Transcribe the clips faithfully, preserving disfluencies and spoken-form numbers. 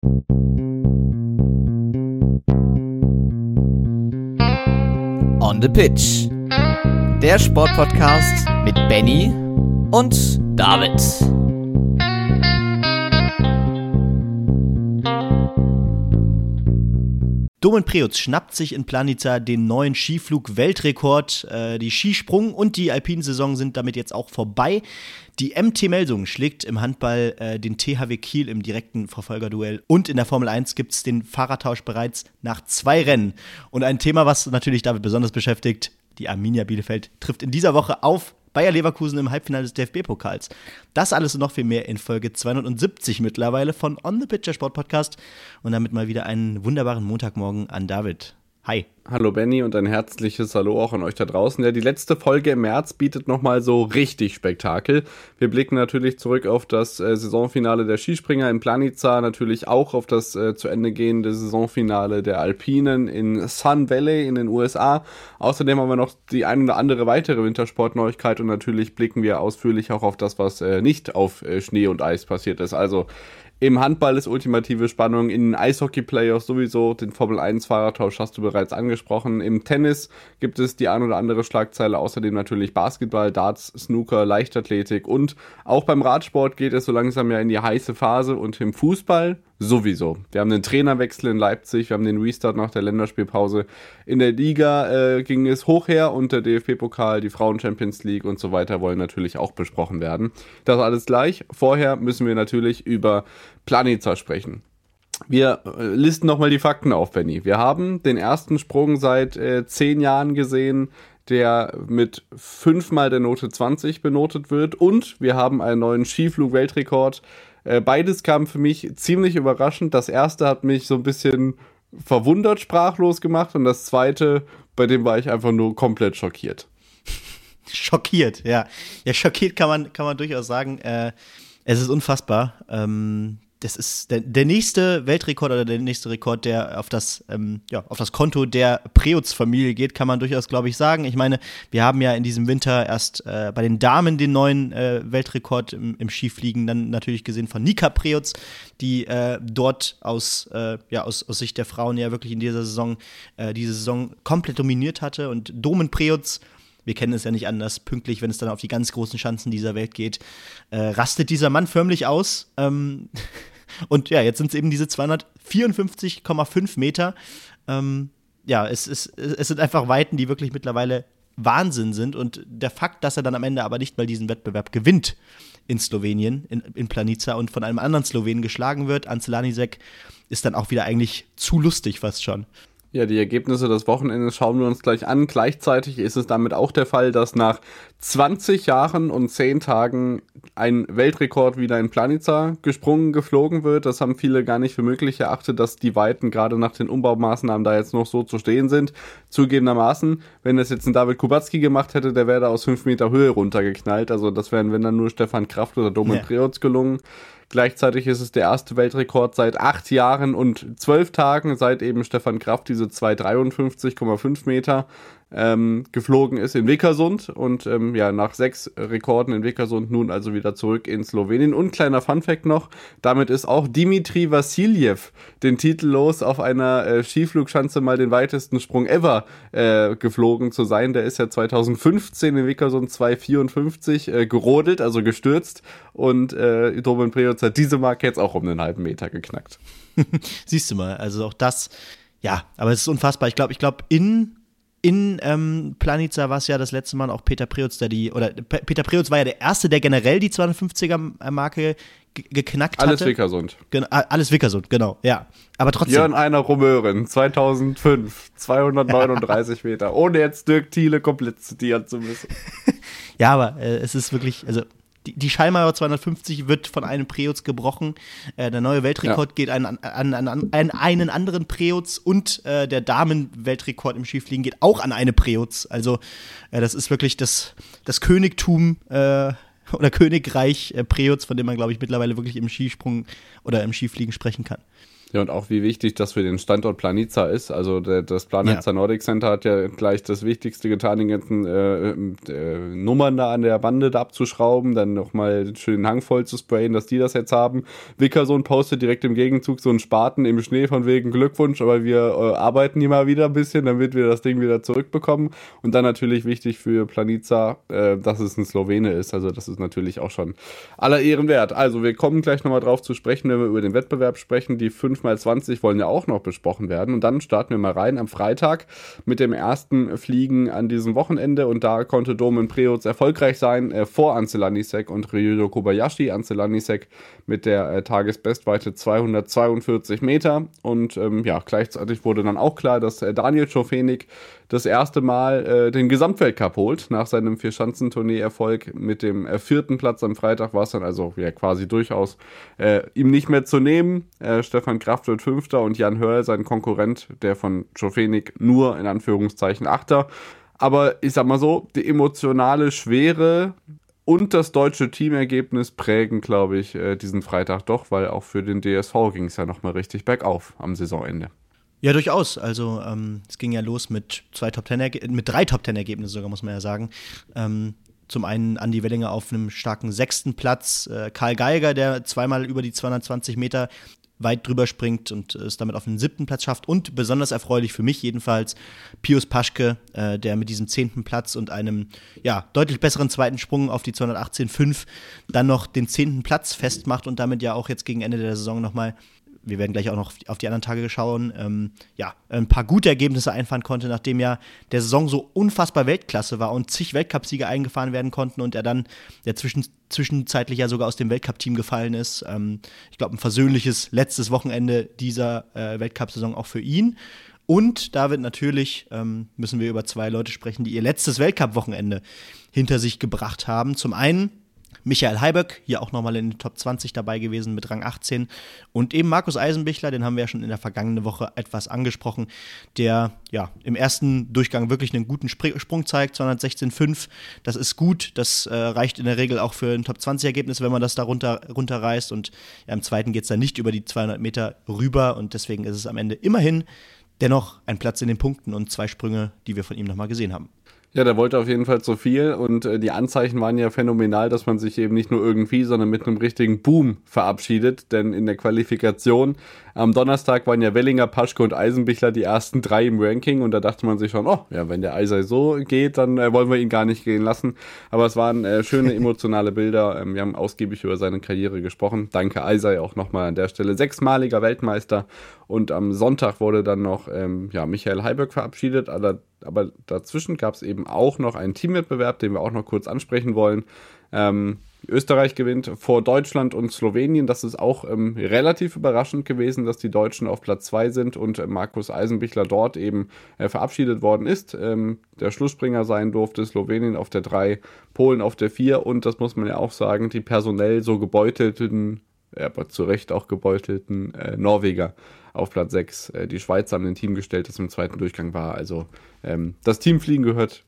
On the Pitch. Der Sportpodcast mit Benny und David. Domen Preutz schnappt sich in Planica den neuen Skiflug-Weltrekord. Äh, die Skisprung- und die Alpinsaison sind damit jetzt auch vorbei. Die M T Melsungen schlägt im Handball äh, den T H W Kiel im direkten Verfolgerduell. Und in der Formel eins gibt es den Fahrertausch bereits nach zwei Rennen. Und ein Thema, was natürlich David besonders beschäftigt, die Arminia Bielefeld trifft in dieser Woche auf Bayer Leverkusen im Halbfinale des D F B-Pokals. Das alles und noch viel mehr in Folge zweihundertsiebzig mittlerweile von On the Pitch, der Sportpodcast. Und damit mal wieder einen wunderbaren Montagmorgen an David. Hi. Hallo Benny und ein herzliches Hallo auch an euch da draußen. Ja, die letzte Folge im März bietet nochmal so richtig Spektakel. Wir blicken natürlich zurück auf das äh, Saisonfinale der Skispringer in Planica, natürlich auch auf das äh, zu Ende gehende Saisonfinale der Alpinen in Sun Valley in den U S A. Außerdem haben wir noch die ein oder andere weitere Wintersportneuigkeit und natürlich blicken wir ausführlich auch auf das, was äh, nicht auf äh, Schnee und Eis passiert ist. Also im Handball ist ultimative Spannung, in den Eishockey-Playoffs sowieso, den Formel eins Fahrertausch hast du bereits angesprochen. Im Tennis gibt es die ein oder andere Schlagzeile, außerdem natürlich Basketball, Darts, Snooker, Leichtathletik und auch beim Radsport geht es so langsam ja in die heiße Phase und im Fußball sowieso. Wir haben den Trainerwechsel in Leipzig, wir haben den Restart nach der Länderspielpause. In der Liga äh, ging es hoch her und der D F B-Pokal, die Frauen-Champions League und so weiter wollen natürlich auch besprochen werden. Das alles gleich. Vorher müssen wir natürlich über Planica sprechen. Wir äh, listen nochmal die Fakten auf, Benny. Wir haben den ersten Sprung seit äh, zehn Jahren gesehen, der mit fünfmal der Note zwanzig benotet wird und wir haben einen neuen Skiflug-Weltrekord. Äh, beides kam für mich ziemlich überraschend. Das erste hat mich so ein bisschen verwundert, sprachlos gemacht und das zweite, bei dem war ich einfach nur komplett schockiert. Schockiert, ja. Ja, schockiert kann man, kann man durchaus sagen. Äh, es ist unfassbar. Ähm, das ist der, der nächste Weltrekord oder der nächste Rekord, der auf das, ähm, ja, auf das Konto der Preutz-Familie geht, kann man durchaus, glaube ich, sagen. Ich meine, wir haben ja in diesem Winter erst äh, bei den Damen den neuen äh, Weltrekord im, im Skifliegen dann natürlich gesehen von Nika Preutz, die äh, dort aus, äh, ja, aus, aus Sicht der Frauen ja wirklich in dieser Saison, äh, diese Saison komplett dominiert hatte. Und Domen Preutz, wir kennen es ja nicht anders, pünktlich, wenn es dann auf die ganz großen Schanzen dieser Welt geht, äh, rastet dieser Mann förmlich aus. Ähm, und ja, jetzt sind es eben diese zweihundertvierundfünfzig Komma fünf Meter. Ähm, ja, es, es, es sind einfach Weiten, die wirklich mittlerweile Wahnsinn sind. Und der Fakt, dass er dann am Ende aber nicht mal diesen Wettbewerb gewinnt in Slowenien, in, in Planica und von einem anderen Slowenen geschlagen wird, Ance Lanišek, ist dann auch wieder eigentlich zu lustig fast schon. Ja, die Ergebnisse des Wochenendes schauen wir uns gleich an. Gleichzeitig ist es damit auch der Fall, dass nach zwanzig Jahren und zehn Tagen ein Weltrekord wieder in Planica gesprungen, geflogen wird. Das haben viele gar nicht für möglich erachtet, dass die Weiten gerade nach den Umbaumaßnahmen da jetzt noch so zu stehen sind. Zugegebenermaßen, wenn das jetzt ein David Kubacki gemacht hätte, der wäre da aus fünf Meter Höhe runtergeknallt. Also das wären, wenn dann nur Stefan Kraft oder Domen ja. Preutz gelungen. Gleichzeitig ist es der erste Weltrekord seit acht Jahren und zwölf Tagen, seit eben Stefan Kraft diese zweihundertdreiundfünfzig Komma fünf Meter ähm, geflogen ist in Vikersund und ähm, ja nach sechs Rekorden in Vikersund nun also wieder zurück in Slowenien. Und kleiner Funfact noch, damit ist auch Dimitri Vassiljev den Titel los, auf einer äh, Skiflugschanze mal den weitesten Sprung ever äh, geflogen zu sein. Der ist ja zweitausendfünfzehn in Vikersund zweihundertvierundfünfzig äh, gerodelt, also gestürzt und äh, Domen Preutz hat diese Marke jetzt auch um einen halben Meter geknackt. Siehst du mal, also auch das, ja, aber es ist unfassbar. Ich glaube, ich glaube, in In ähm, Planica war es ja das letzte Mal auch Peter Preutz, der die, oder P- Peter Preutz war ja der Erste, der generell die zweihundertfünfziger-Marke g- geknackt hatte. Alles Vikersund. Gen- alles Vikersund, genau, ja. Aber trotzdem. Jörn Einer Romören, zweitausendfünf, zweihundertneununddreißig Meter, ohne jetzt Dirk Thiele komplett zitieren zu müssen. Ja, aber äh, es ist wirklich, also Die, die Schallmauer zweihundertfünfzig wird von einem Preutz gebrochen. Äh, der neue Weltrekord ja. geht an, an, an, an, an einen anderen Preutz und äh, der Damen-Weltrekord im Skifliegen geht auch an eine Preutz. Also äh, das ist wirklich das, das Königtum äh, oder Königreich äh, Preutz, von dem man, glaube ich, mittlerweile wirklich im Skisprung oder im Skifliegen sprechen kann. Ja, und auch wie wichtig das für den Standort Planica ist. Also der, das Planica ja. Nordic Center hat ja gleich das Wichtigste getan, die ganzen äh, äh, Nummern da an der Bande da abzuschrauben, dann nochmal schön den Hang voll zu sprayen, dass die das jetzt haben. Wickersohn postet direkt im Gegenzug so einen Spaten im Schnee von wegen Glückwunsch, aber wir äh, arbeiten hier mal wieder ein bisschen, damit wir das Ding wieder zurückbekommen. Und dann natürlich wichtig für Planica, äh, dass es ein Slowene ist. Also das ist natürlich auch schon aller Ehren wert. Also wir kommen gleich nochmal drauf zu sprechen, wenn wir über den Wettbewerb sprechen. Die fünf mal zwanzig wollen ja auch noch besprochen werden. Und dann starten wir mal rein am Freitag mit dem ersten Fliegen an diesem Wochenende. Und da konnte Domen Preutz erfolgreich sein äh, vor Ansel Lanišek und Ryudo Kobayashi. Ansel Lanišek mit der äh, Tagesbestweite zweihundertzweiundvierzig Meter. Und ähm, ja, gleichzeitig wurde dann auch klar, dass äh, Daniel Čofeník das erste Mal äh, den Gesamtweltcup holt. Nach seinem Vierschanzentournee-Erfolg mit dem äh, vierten Platz am Freitag war es dann also ja, quasi durchaus äh, ihm nicht mehr zu nehmen. Äh, Stefan Kraft wird Fünfter und Jan Hörl, sein Konkurrent, der von Čofeník, nur in Anführungszeichen Achter. Aber ich sag mal so, die emotionale Schwere und das deutsche Teamergebnis prägen, glaube ich, äh, diesen Freitag doch, weil auch für den D S V ging es ja nochmal richtig bergauf am Saisonende. Ja, durchaus. Also ähm, es ging ja los mit zwei Top Ten, mit drei Top Ten Ergebnissen sogar, muss man ja sagen. Ähm, zum einen Andi Wellinger auf einem starken sechsten Platz, äh, Karl Geiger, der zweimal über die zweihundertzwanzig Meter weit drüber springt und es damit auf den siebten Platz schafft. Und besonders erfreulich für mich jedenfalls Pius Paschke, äh, der mit diesem zehnten Platz und einem ja, deutlich besseren zweiten Sprung auf die zweihundertachtzehn Komma fünf dann noch den zehnten Platz festmacht und damit ja auch jetzt gegen Ende der Saison nochmal, wir werden gleich auch noch auf die anderen Tage schauen, ähm, ja, ein paar gute Ergebnisse einfahren konnte, nachdem ja der Saison so unfassbar Weltklasse war und zig Weltcupsiege eingefahren werden konnten und er dann ja zwischen, zwischenzeitlich ja sogar aus dem Weltcup-Team gefallen ist. Ähm, ich glaube, ein versöhnliches letztes Wochenende dieser äh, Weltcup-Saison auch für ihn. Und da wird natürlich, ähm, müssen wir über zwei Leute sprechen, die ihr letztes Weltcup-Wochenende hinter sich gebracht haben. Zum einen Michael Heiböck, hier auch nochmal in den Top zwanzig dabei gewesen mit Rang achtzehn. Und eben Markus Eisenbichler, den haben wir ja schon in der vergangenen Woche etwas angesprochen, der ja im ersten Durchgang wirklich einen guten Spr- Sprung zeigt, zweihundertsechzehn Komma fünf. Das ist gut, das äh, reicht in der Regel auch für ein Top zwanzig Ergebnis, wenn man das da runter, runterreißt. Und ja, im zweiten geht es dann nicht über die zweihundert Meter rüber und deswegen ist es am Ende immerhin dennoch ein Platz in den Punkten und zwei Sprünge, die wir von ihm nochmal gesehen haben. Ja, der wollte auf jeden Fall zu viel und äh, die Anzeichen waren ja phänomenal, dass man sich eben nicht nur irgendwie, sondern mit einem richtigen Boom verabschiedet, denn in der Qualifikation am Donnerstag waren ja Wellinger, Paschke und Eisenbichler die ersten drei im Ranking und da dachte man sich schon, oh, ja, wenn der Eisei so geht, dann äh, wollen wir ihn gar nicht gehen lassen, aber es waren äh, schöne emotionale Bilder, ähm, wir haben ausgiebig über seine Karriere gesprochen, danke Eisei auch nochmal an der Stelle, sechsmaliger Weltmeister und am Sonntag wurde dann noch ähm, ja, Michael Heiböck verabschiedet, aber Aber dazwischen gab es eben auch noch einen Teamwettbewerb, den wir auch noch kurz ansprechen wollen. Ähm, Österreich gewinnt vor Deutschland und Slowenien. Das ist auch ähm, relativ überraschend gewesen, dass die Deutschen auf Platz zwei sind und äh, Markus Eisenbichler dort eben äh, verabschiedet worden ist. Ähm, der Schlussspringer sein durfte, Slowenien auf der drei, Polen auf der vier und das muss man ja auch sagen, die personell so gebeutelten, ja, aber zu Recht auch gebeutelten äh, Norweger auf Platz sechs. Äh, die Schweizer haben ein Team gestellt, das im zweiten Durchgang war. Also ähm, das Teamfliegen gehört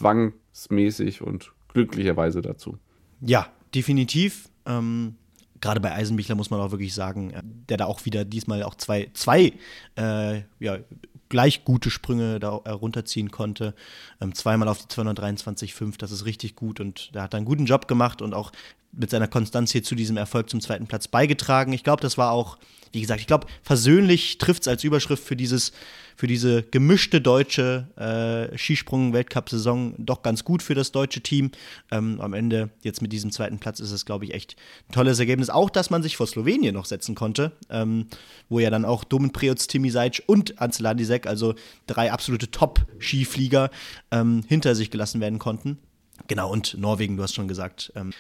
zwangsmäßig und glücklicherweise dazu. Ja, definitiv. Ähm, gerade bei Eisenbichler muss man auch wirklich sagen, der da auch wieder diesmal auch zwei, zwei äh, ja, gleich gute Sprünge da runterziehen konnte. Ähm, zweimal auf die zweihundertdreiundzwanzig Komma fünf, das ist richtig gut und da hat er einen guten Job gemacht und auch mit seiner Konstanz hier zu diesem Erfolg zum zweiten Platz beigetragen. Ich glaube, das war auch, wie gesagt, ich glaube, versöhnlich trifft es als Überschrift für dieses, für diese gemischte deutsche äh, Skisprung-Weltcup-Saison doch ganz gut für das deutsche Team. Ähm, am Ende, jetzt mit diesem zweiten Platz, ist es, glaube ich, echt ein tolles Ergebnis. Auch, dass man sich vor Slowenien noch setzen konnte, ähm, wo ja dann auch Domen Preutz, Timi Zajc und Ansel Lanišek, also drei absolute Top-Skiflieger, ähm, hinter sich gelassen werden konnten. Genau, und Norwegen, du hast schon gesagt. Ähm,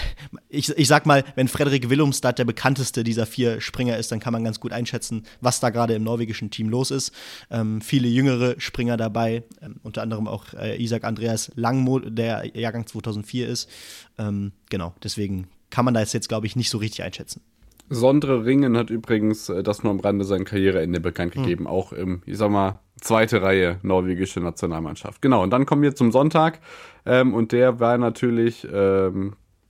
ich, ich sag mal, wenn Frederik Willumstad der bekannteste dieser vier Springer ist, dann kann man ganz gut einschätzen, was da gerade im norwegischen Team los ist. Ähm, viele jüngere Springer dabei, ähm, unter anderem auch äh, Isak Andreas Langmo, der Jahrgang zweitausendvier ist. Ähm, genau, deswegen kann man da jetzt, glaube ich, nicht so richtig einschätzen. Sondre Ringen hat übrigens äh, das nur am Rande sein Karriereende bekannt gegeben, hm. auch im, ich sag mal, zweite Reihe norwegische Nationalmannschaft. Genau, und dann kommen wir zum Sonntag ähm, und der war natürlich ähm,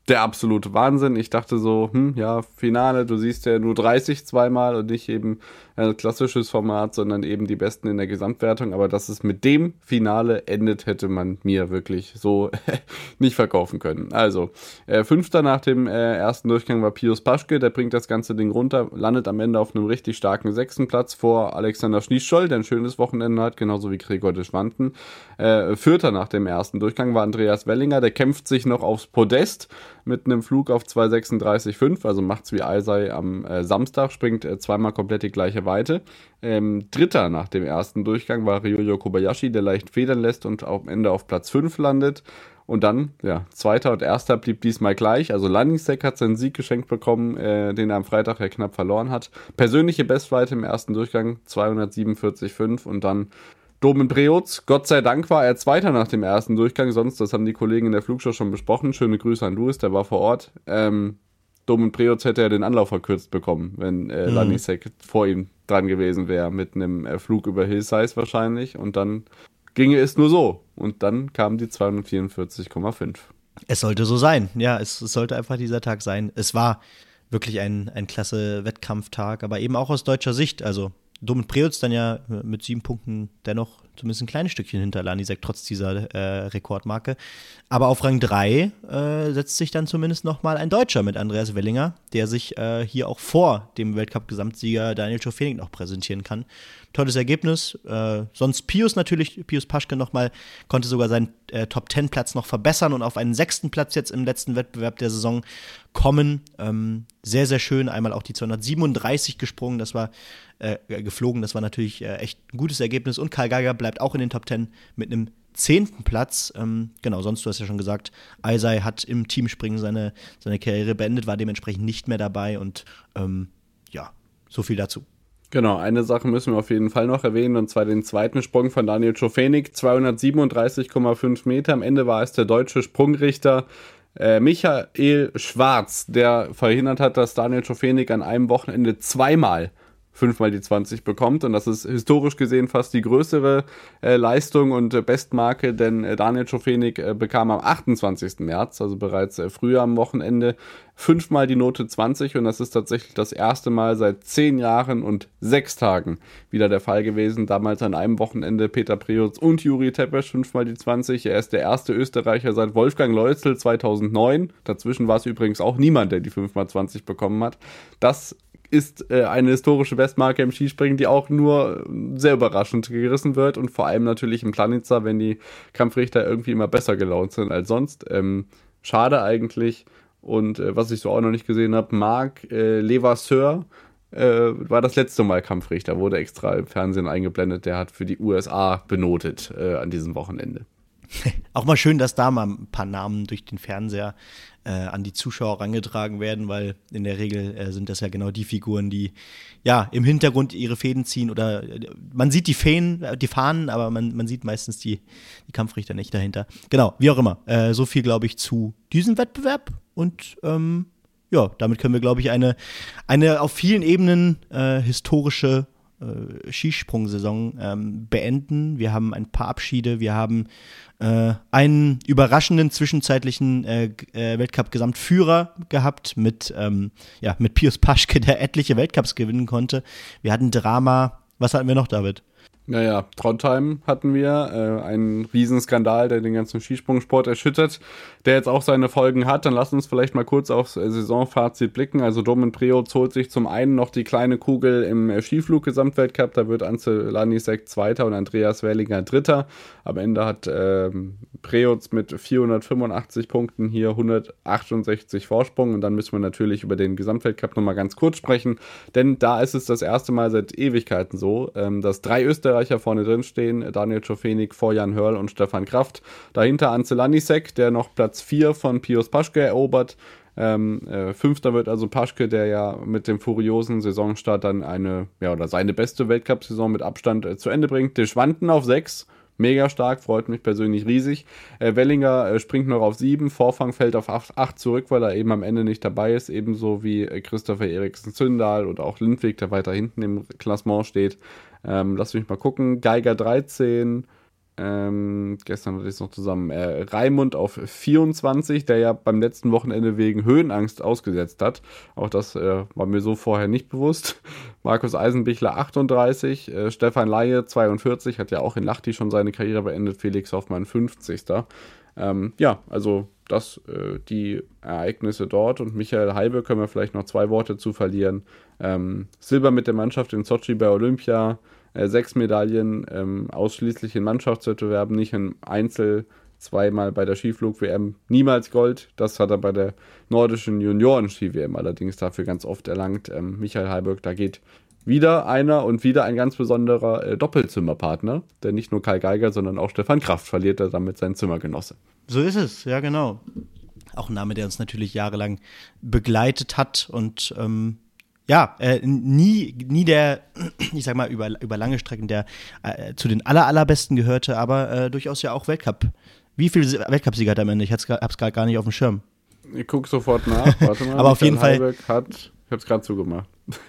der absolute Wahnsinn. Ich dachte so, hm, ja, Finale, du siehst ja nur dreißig zweimal und nicht eben ein klassisches Format, sondern eben die Besten in der Gesamtwertung. Aber dass es mit dem Finale endet, hätte man mir wirklich so nicht verkaufen können. Also, äh, Fünfter nach dem äh, ersten Durchgang war Pius Paschke, der bringt das ganze Ding runter, landet am Ende auf einem richtig starken sechsten Platz vor Alexander Schnieschol, der ein schönes Wochenende hat, genauso wie Gregor Deschwanten. Äh, Vierter nach dem ersten Durchgang war Andreas Wellinger, der kämpft sich noch aufs Podest mit einem Flug auf zwei sechsunddreißig Komma fünf, also macht's wie Eisei am äh, Samstag, springt äh, zweimal komplett die gleiche Weite. Ähm, Dritter nach dem ersten Durchgang war Ryoyo Kobayashi, der leicht federn lässt und am Ende auf Platz fünf landet. Und dann, ja, Zweiter und Erster blieb diesmal gleich. Also Lanišek hat seinen Sieg geschenkt bekommen, äh, den er am Freitag ja knapp verloren hat. Persönliche Bestweite im ersten Durchgang zweihundertsiebenundvierzig Komma fünf und dann Domen Preoz, Gott sei Dank war er Zweiter nach dem ersten Durchgang, sonst, das haben die Kollegen in der Flugshow schon besprochen, schöne Grüße an Louis, der war vor Ort. Ähm, Domen Preoz hätte er den Anlauf verkürzt bekommen, wenn äh, mhm. Lanišek vor ihm dran gewesen wäre, mit einem äh, Flug über Hillsize wahrscheinlich, und dann ginge es nur so. Und dann kamen die zweihundertvierundvierzig Komma fünf. Es sollte so sein, ja, es, es sollte einfach dieser Tag sein. Es war wirklich ein, ein klasse Wettkampftag, aber eben auch aus deutscher Sicht, also Domen Preoz dann ja mit sieben Punkten dennoch zumindest ein kleines Stückchen hinter Lanišek, trotz dieser äh, Rekordmarke. Aber auf Rang drei äh, setzt sich dann zumindest nochmal ein Deutscher mit Andreas Wellinger, der sich äh, hier auch vor dem Weltcup-Gesamtsieger Daniel Schofenig noch präsentieren kann. Tolles Ergebnis. Äh, sonst Pius natürlich, Pius Paschke nochmal, konnte sogar seinen äh, Top-Ten-Platz noch verbessern und auf einen sechsten Platz jetzt im letzten Wettbewerb der Saison kommen. Ähm, sehr, sehr schön. Einmal auch die zweihundertsiebenunddreißig gesprungen, das war äh, geflogen, das war natürlich äh, echt ein gutes Ergebnis. Und Karl Geiger bleibt auch in den Top Ten mit einem zehnten Platz. Ähm, genau, sonst, du hast ja schon gesagt, Eisei hat im Teamspringen seine, seine Karriere beendet, war dementsprechend nicht mehr dabei und ähm, ja, so viel dazu. Genau, eine Sache müssen wir auf jeden Fall noch erwähnen, und zwar den zweiten Sprung von Daniel Schofenig, zweihundertsiebenunddreißig Komma fünf Meter. Am Ende war es der deutsche Sprungrichter äh, Michael Schwarz, der verhindert hat, dass Daniel Schofenig an einem Wochenende zweimal fünfmal die zwanzig bekommt, und das ist historisch gesehen fast die größere äh, Leistung und äh, Bestmarke, denn äh, Daniel Schofenig äh, bekam am achtundzwanzigsten März, also bereits äh, früher am Wochenende, fünfmal die Note zwanzig, und das ist tatsächlich das erste Mal seit zehn Jahren und sechs Tagen wieder der Fall gewesen. Damals an einem Wochenende Peter Preoz und Juri Tepes fünfmal die zwanzig. Er ist der erste Österreicher seit Wolfgang Leutzel zweitausendneun. Dazwischen war es übrigens auch niemand, der die fünfmal zwanzig bekommen hat. Das ist äh, eine historische Bestmarke im Skispringen, die auch nur sehr überraschend gerissen wird, und vor allem natürlich im Planica, wenn die Kampfrichter irgendwie immer besser gelaunt sind als sonst. Ähm, schade eigentlich. Und äh, was ich so auch noch nicht gesehen habe, Marc äh, Levasseur äh, war das letzte Mal Kampfrichter, wurde extra im Fernsehen eingeblendet, der hat für die U S A benotet äh, an diesem Wochenende. Auch mal schön, dass da mal ein paar Namen durch den Fernseher äh, an die Zuschauer herangetragen werden, weil in der Regel äh, sind das ja genau die Figuren, die ja im Hintergrund ihre Fäden ziehen, oder äh, man sieht die Fäden, äh, die Fahnen, aber man, man sieht meistens die, die Kampfrichter nicht dahinter. Genau, wie auch immer. Äh, so viel, glaube ich, zu diesem Wettbewerb, und ähm, ja, damit können wir, glaube ich, eine, eine auf vielen Ebenen äh, historische Äh, Skisprung-Saison ähm, beenden. Wir haben ein paar Abschiede, wir haben äh, einen überraschenden zwischenzeitlichen äh, äh, Weltcup-Gesamtführer gehabt mit, ähm, ja, mit Pius Paschke, der etliche Weltcups gewinnen konnte. Wir hatten Drama. Was hatten wir noch, David? Naja, Trondheim hatten wir, äh, einen Riesenskandal, der den ganzen Skisprungsport erschüttert, der jetzt auch seine Folgen hat. Dann lasst uns vielleicht mal kurz aufs äh, Saisonfazit blicken. Also Domen Preoz holt sich zum einen noch die kleine Kugel im äh, Skiflug-Gesamtweltcup, da wird Ance Lanišek Zweiter und Andreas Wellinger Dritter. Am Ende hat äh, Preoz mit vierhundertfünfundachtzig Punkten hier hundertachtundsechzig Vorsprung, und dann müssen wir natürlich über den Gesamtweltcup nochmal ganz kurz sprechen, denn da ist es das erste Mal seit Ewigkeiten so, ähm, dass drei Österreicher vorne drin stehen, Daniel Schofenig vor Jan Hörl und Stefan Kraft. Dahinter Ance Lanišek, der noch Platz vier von Pius Paschke erobert. Ähm, äh, Fünfter wird also Paschke, der ja mit dem furiosen Saisonstart dann eine, ja, oder seine beste Weltcup-Saison mit Abstand äh, zu Ende bringt. Deschwanten auf sechs. Mega stark, freut mich persönlich riesig. Äh, Wellinger äh, springt noch auf sieben, Vorfang fällt auf acht zurück, weil er eben am Ende nicht dabei ist, ebenso wie äh, Christopher Eriksen-Zündal oder auch Lindwig, der weiter hinten im Klassement steht. Ähm, lass mich mal gucken. Geiger dreizehn, Ähm, gestern hatte ich es noch zusammen. Äh, Raimund auf vierundzwanzig, der ja beim letzten Wochenende wegen Höhenangst ausgesetzt hat. Auch das äh, war mir so vorher nicht bewusst. Markus Eisenbichler achtunddreißig, äh, Stefan Laie zweiundvierzig, hat ja auch in Lahti schon seine Karriere beendet. Felix Hoffmann fünfzigster Ähm, ja, also das, äh, die Ereignisse dort. Und Michael Heibe können wir vielleicht noch zwei Worte zu verlieren. Ähm, Silber mit der Mannschaft in Sochi bei Olympia. Äh, sechs Medaillen, ähm, ausschließlich in Mannschaftswettbewerben, nicht im Einzel, zweimal bei der Skiflug-W M, niemals Gold. Das hat er bei der nordischen Junioren-Ski-W M allerdings dafür ganz oft erlangt. Ähm, Michael Heiberg, da geht wieder einer und wieder ein ganz besonderer äh, Doppelzimmerpartner, denn nicht nur Kai Geiger, sondern auch Stefan Kraft verliert er damit seinen Zimmergenosse. So ist es, ja genau. Auch ein Name, der uns natürlich jahrelang begleitet hat und ähm Ja, äh, nie, nie der, ich sag mal, über, über lange Strecken der äh, zu den aller, allerbesten gehörte, aber äh, durchaus ja auch Weltcup. Wie viele Weltcupsieger hat er am Ende? Ich hab's gerade gar nicht auf dem Schirm. Ich guck sofort nach, warte mal. Aber auf jeden Fall. Heiberg hat, ich hab's gerade zugemacht.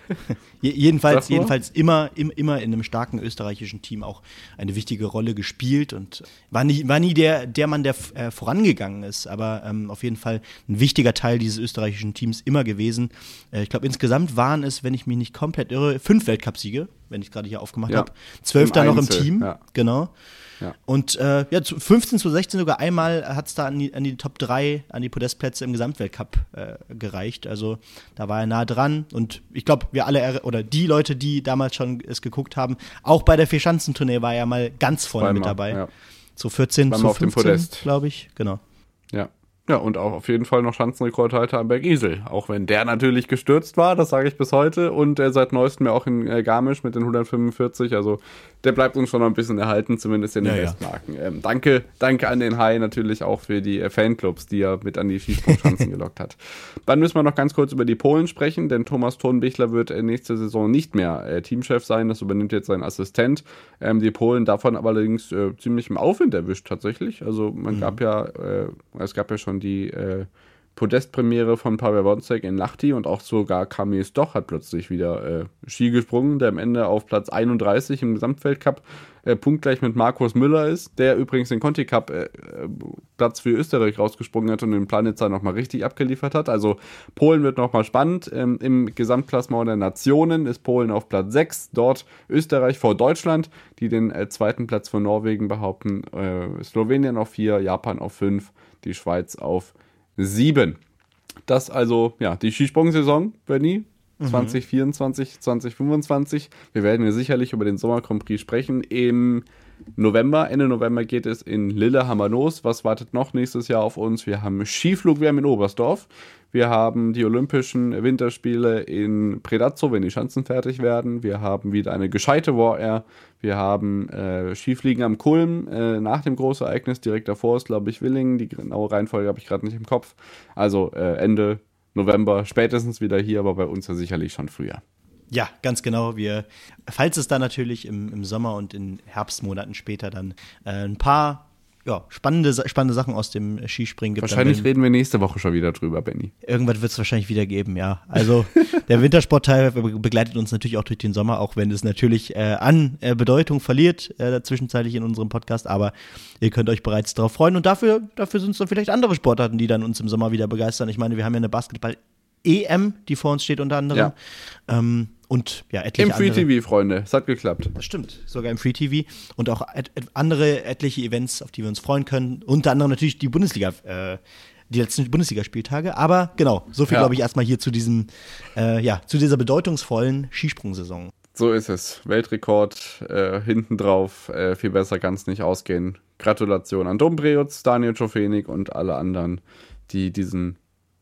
jedenfalls jedenfalls immer, im, immer in einem starken österreichischen Team auch eine wichtige Rolle gespielt und war nie, war nie der, der Mann, der äh, vorangegangen ist, aber ähm, auf jeden Fall ein wichtiger Teil dieses österreichischen Teams immer gewesen. Äh, ich glaube, insgesamt waren es, wenn ich mich nicht komplett irre, fünf Weltcupsiege, wenn ich gerade hier aufgemacht ja. habe. Zwölf da noch im Einzel, Team, ja. genau. Ja. Und äh, ja, fünfzehn zu sechzehn sogar einmal hat es da an die, an die Top drei, an die Podestplätze im Gesamtweltcup äh, gereicht. Also da war er nah dran. Und ich glaube, wir alle, oder die Leute, die damals schon es geguckt haben, auch bei der Vierschanzentournee war er mal ganz vorne Zweimal, mit dabei. Ja. So vierzehn Zweimal zu auf dem fünfzehn, Podest. glaube ich. Genau. Ja. Ja, und auch auf jeden Fall noch Schanzenrekordhalter am Berg Isel. Auch wenn der natürlich gestürzt war, das sage ich bis heute. Und er seit neuestem ja auch in äh, Garmisch mit den hundertfünfundvierzig. Also der bleibt uns schon noch ein bisschen erhalten, zumindest in den ja, Bestmarken. Ja. Ähm, danke, danke an den Hai natürlich auch für die äh, Fanclubs, die er mit an die Skisprungschanzen gelockt hat. Dann müssen wir noch ganz kurz über die Polen sprechen, denn Thomas Thurnbichler wird äh, nächste Saison nicht mehr äh, Teamchef sein. Das übernimmt jetzt sein Assistent. Ähm, die Polen davon aber allerdings äh, ziemlich im Aufwind erwischt tatsächlich. Also man mhm. gab ja, äh, es gab ja schon die äh, Podestpremiere von Paweł Wąsek in Lahti und auch sogar Kamil Stoch hat plötzlich wieder äh, Ski gesprungen, der am Ende auf Platz einunddreißig im Gesamtweltcup äh, punktgleich mit Markus Müller ist, der übrigens den Conti Cup äh, Platz für Österreich rausgesprungen hat und den Planitzer nochmal richtig abgeliefert hat. Also Polen wird nochmal spannend. Ähm, Im Gesamtklassement der Nationen ist Polen auf Platz sechs, dort Österreich vor Deutschland, die den äh, zweiten Platz von Norwegen behaupten, äh, Slowenien auf vier, Japan auf fünf, die Schweiz auf sieben. Das also, ja, die Skisprung-Saison, Benni, zwanzig vierundzwanzig, zwanzig fünfundzwanzig. Wir werden ja sicherlich über den Sommer Grand Prix sprechen. Im November, Ende November geht es in Lillehammer-Noos. Was wartet noch nächstes Jahr auf uns? Wir haben Skiflug-W M in Oberstdorf. Wir haben die Olympischen Winterspiele in Predazzo, wenn die Schanzen fertig werden. Wir haben wieder eine gescheite War Air. Wir haben äh, Skifliegen am Kulm äh, nach dem Großereignis. Direkt davor ist, glaube ich, Willingen. Die genaue Reihenfolge habe ich gerade nicht im Kopf. Also äh, Ende November spätestens wieder hier, aber bei uns ja sicherlich schon früher. Ja, ganz genau. Wir, falls es dann natürlich im, im Sommer und in Herbstmonaten später dann äh, ein paar ja, spannende, spannende Sachen aus dem Skispringen gibt. Wahrscheinlich dann, reden wir nächste Woche schon wieder drüber, Benni. Irgendwann wird es wahrscheinlich wieder geben, ja. Also der Wintersportteil begleitet uns natürlich auch durch den Sommer, auch wenn es natürlich äh, an äh, Bedeutung verliert, äh, zwischenzeitlich in unserem Podcast, aber ihr könnt euch bereits darauf freuen und dafür, dafür sind es dann vielleicht andere Sportarten, die dann uns im Sommer wieder begeistern. Ich meine, wir haben ja eine Basketball-E M, die vor uns steht unter anderem. Ja. Ähm, Und ja, etliche Im Free andere. T V, Freunde. Es hat geklappt. Das stimmt, sogar im Free T V. Und auch et- et- andere etliche Events, auf die wir uns freuen können. Unter anderem natürlich die Bundesliga, äh, die letzten Bundesligaspieltage. Aber genau, so viel, ja. glaube ich, erstmal hier zu diesem, äh, ja, zu dieser bedeutungsvollen Skisprungsaison. So ist es. Weltrekord äh, hinten drauf. Äh, viel besser kann es nicht ausgehen. Gratulation an Dombrejutz, Daniel Czofenik und alle anderen, die diesen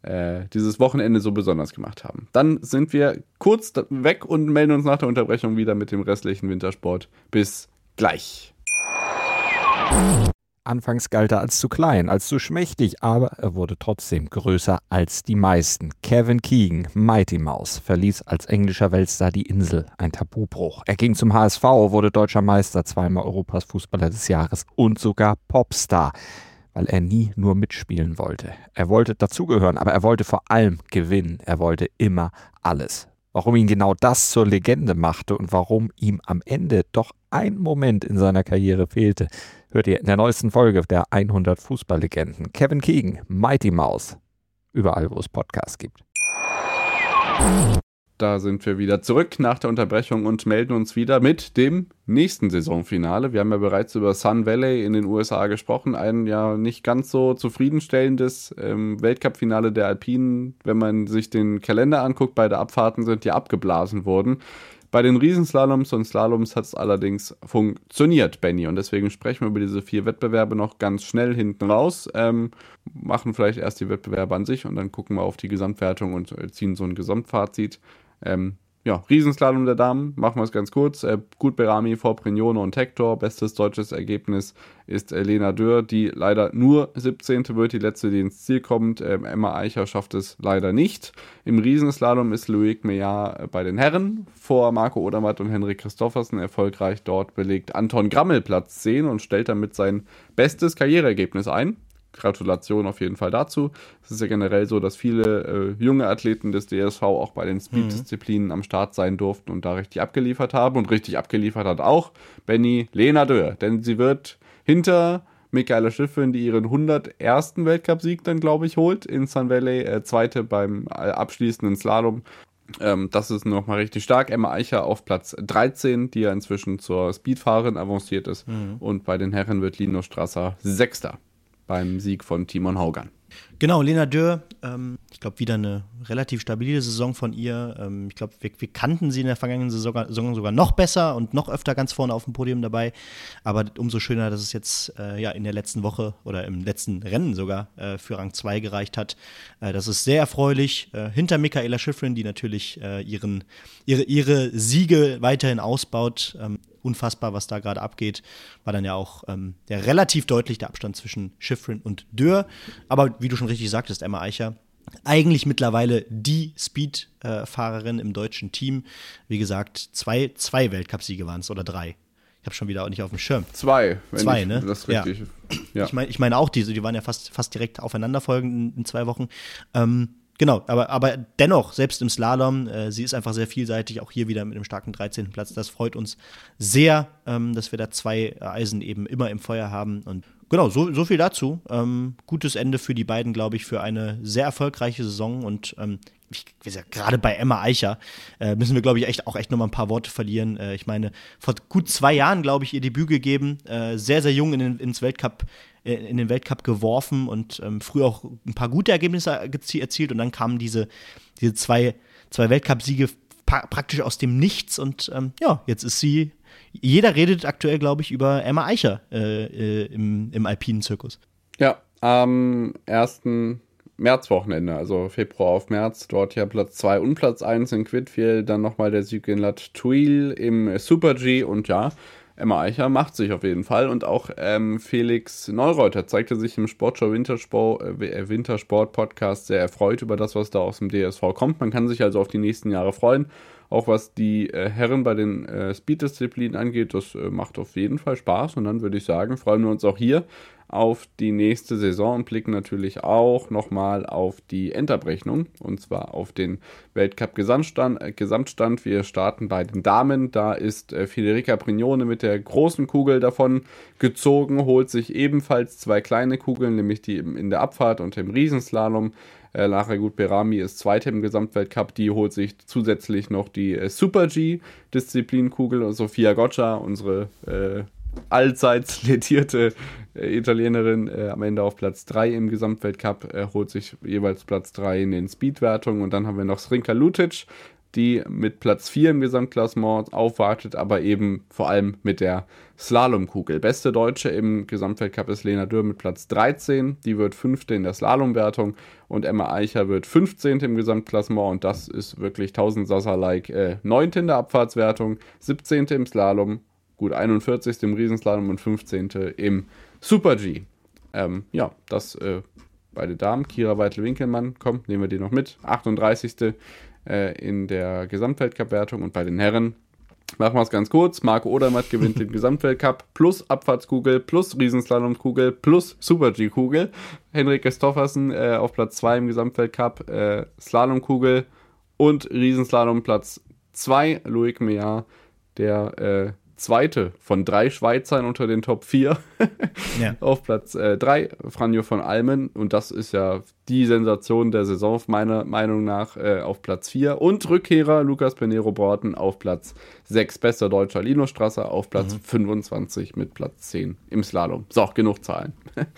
dieses Wochenende so besonders gemacht haben. Dann sind wir kurz weg und melden uns nach der Unterbrechung wieder mit dem restlichen Wintersport. Bis gleich. Anfangs galt er als zu klein, als zu schmächtig, aber er wurde trotzdem größer als die meisten. Kevin Keegan, Mighty Mouse, verließ als englischer Weltstar die Insel, ein Tabubruch. Er ging zum H S V, wurde deutscher Meister, zweimal Europas Fußballer des Jahres und sogar Popstar, weil er nie nur mitspielen wollte. Er wollte dazugehören, aber er wollte vor allem gewinnen. Er wollte immer alles. warum ihn genau das zur Legende machte und warum ihm am Ende doch ein Moment in seiner Karriere fehlte, hört ihr in der neuesten Folge der hundert Fußballlegenden. Kevin Keegan, Mighty Mouse, überall, wo es Podcasts gibt. Da sind wir wieder zurück nach der Unterbrechung und melden uns wieder mit dem nächsten Saisonfinale. Wir haben ja bereits über Sun Valley in den U S A gesprochen. Ein ja nicht ganz so zufriedenstellendes ähm, Weltcup-Finale der Alpinen. Wenn man sich den Kalender anguckt, beide Abfahrten sind ja abgeblasen worden. Bei den Riesenslaloms und Slaloms hat es allerdings funktioniert, Benny. Und deswegen sprechen wir über diese vier Wettbewerbe noch ganz schnell hinten raus. Ähm, machen vielleicht erst die Wettbewerbe an sich und dann gucken wir auf die Gesamtwertung und äh, ziehen so ein Gesamtfazit. Ähm, ja, Riesenslalom der Damen, machen wir es ganz kurz. Äh, Gut Berami vor Brignone und Hector. Bestes deutsches Ergebnis ist äh, Lena Dürr, die leider nur siebzehnte wird, die letzte, die ins Ziel kommt. Ähm, Emma Eicher schafft es leider nicht. Im Riesenslalom ist Loic Meillard äh, bei den Herren vor Marco Odermatt und Henrik Christoffersen erfolgreich. Dort belegt Anton Grammel Platz zehn und stellt damit sein bestes Karriereergebnis ein. Gratulation auf jeden Fall dazu. Es ist ja generell so, dass viele äh, junge Athleten des D S V auch bei den Speed-Disziplinen mhm. am Start sein durften und da richtig abgeliefert haben. Und richtig abgeliefert hat auch Benny Lena Dürr. Denn sie wird hinter Michaela Schiffrin, die ihren hundertersten Weltcupsieg dann, glaube ich, holt in Sun Valley, äh, zweite beim äh, abschließenden Slalom. Ähm, das ist nochmal richtig stark. Emma Eicher auf Platz dreizehn, die ja inzwischen zur Speedfahrerin avanciert ist. Mhm. Und bei den Herren wird Lino Strasser Sechster beim Sieg von Timon Haugan. Genau, Lena Dürr, ähm, ich glaube, wieder eine relativ stabile Saison von ihr. Ähm, ich glaube, wir, wir kannten sie in der vergangenen Saison, Saison sogar noch besser und noch öfter ganz vorne auf dem Podium dabei. Aber umso schöner, dass es jetzt äh, ja in der letzten Woche oder im letzten Rennen sogar äh, für Rang zwei gereicht hat. Äh, das ist sehr erfreulich. Äh, hinter Michaela Schiffrin, die natürlich äh, ihren, ihre, ihre Siege weiterhin ausbaut. Ähm, unfassbar, was da gerade abgeht. War dann ja auch ähm, ja, relativ deutlich der Abstand zwischen Schiffrin und Dürr. Aber wie du schon richtig sagtest, Emma Eicher, eigentlich mittlerweile die Speed-Fahrerin im deutschen Team. Wie gesagt, zwei, zwei Weltcupsiege waren es oder drei. Ich habe schon wieder auch nicht auf dem Schirm. Zwei. Wenn zwei, ich, ne? Das richtig. Ja. Ja. Ich meine ich mein auch diese, die waren ja fast, fast direkt aufeinanderfolgend in, in zwei Wochen. Ähm, Genau, aber, aber dennoch, selbst im Slalom, äh, sie ist einfach sehr vielseitig, auch hier wieder mit einem starken dreizehnten Platz. Das freut uns sehr, ähm, dass wir da zwei Eisen eben immer im Feuer haben. Und genau, so, so viel dazu. Ähm, gutes Ende für die beiden, glaube ich, für eine sehr erfolgreiche Saison. Und ähm, ich, wie gesagt, gerade bei Emma Eicher äh, müssen wir, glaube ich, echt, auch echt noch mal ein paar Worte verlieren. Äh, ich meine, vor gut zwei Jahren, glaube ich, ihr Debüt gegeben, äh, sehr, sehr jung in den, ins Weltcup in den Weltcup geworfen und ähm, früher auch ein paar gute Ergebnisse erzielt und dann kamen diese, diese zwei, zwei Weltcup-Siege pa- praktisch aus dem Nichts und ähm, ja, jetzt ist sie, jeder redet aktuell, glaube ich, über Emma Eicher äh, äh, im, im alpinen Zirkus. Ja, am ersten Märzwochenende, also Februar auf März, dort ja Platz zwei und Platz eins in Quidfield, dann nochmal der Sieg in La Thuile im Super-G und ja, Emma Eicher macht sich auf jeden Fall und auch ähm, Felix Neureuter zeigte sich im Sportschau Wintersport, äh, Wintersport Podcast sehr erfreut über das, was da aus dem D S V kommt. Man kann sich also auf die nächsten Jahre freuen. Auch was die äh, Herren bei den äh, Speed-Disziplinen angeht, das äh, macht auf jeden Fall Spaß. Und dann würde ich sagen, freuen wir uns auch hier auf die nächste Saison und blicken natürlich auch nochmal auf die Endabrechnung und zwar auf den Weltcup-Gesamtstand. Äh, Gesamtstand. Wir starten bei den Damen. Da ist äh, Federica Brignone mit der großen Kugel davon gezogen, holt sich ebenfalls zwei kleine Kugeln, nämlich die in der Abfahrt und im Riesenslalom. Äh, Lara Gut-Berami ist Zweite im Gesamtweltcup, die holt sich zusätzlich noch die äh, Super-G-Disziplinkugel und Sofia Goccia, unsere äh, allseits ledierte äh, Italienerin, äh, am Ende auf Platz drei im Gesamtweltcup, äh, holt sich jeweils Platz drei in den Speedwertungen und dann haben wir noch Srinka Lutic, die mit Platz vier im Gesamtklassement aufwartet, aber eben vor allem mit der Slalomkugel. Beste Deutsche im Gesamtweltcup ist Lena Dürr mit Platz dreizehn, die wird Fünfte in der Slalomwertung und Emma Eicher wird fünfzehnte im Gesamtklassement und das ist wirklich Tausendsasser-like. Äh, Neunte in der Abfahrtswertung, siebzehnte im Slalom, gut einundvierzigste im Riesenslalom und fünfzehnte im Super-G. Ähm, ja, das äh, beide Damen. Kira Weitel-Winkelmann, komm, nehmen wir die noch mit. achtunddreißigste äh, in der Gesamtweltcup-Wertung und bei den Herren machen wir es ganz kurz. Marco Odermatt gewinnt den Gesamtweltcup plus Abfahrtskugel plus Riesenslalomkugel plus Super-G-Kugel. Henrik Christoffersen äh, auf Platz zwei im Gesamtweltcup, äh, Slalomkugel Und Riesenslalom Platz zwei, Loic Meillard, der äh, zweite von drei Schweizern unter den Top vier. Ja. Auf Platz drei, äh, Franjo von Almen. Und das ist ja die Sensation der Saison, meiner Meinung nach, äh, auf Platz vier. Und Rückkehrer Lucas Pinheiro-Borten auf Platz sechs. Bester Deutscher Linus Strasser auf Platz mhm. fünfundzwanzig mit Platz zehn im Slalom. So, genug Zahlen.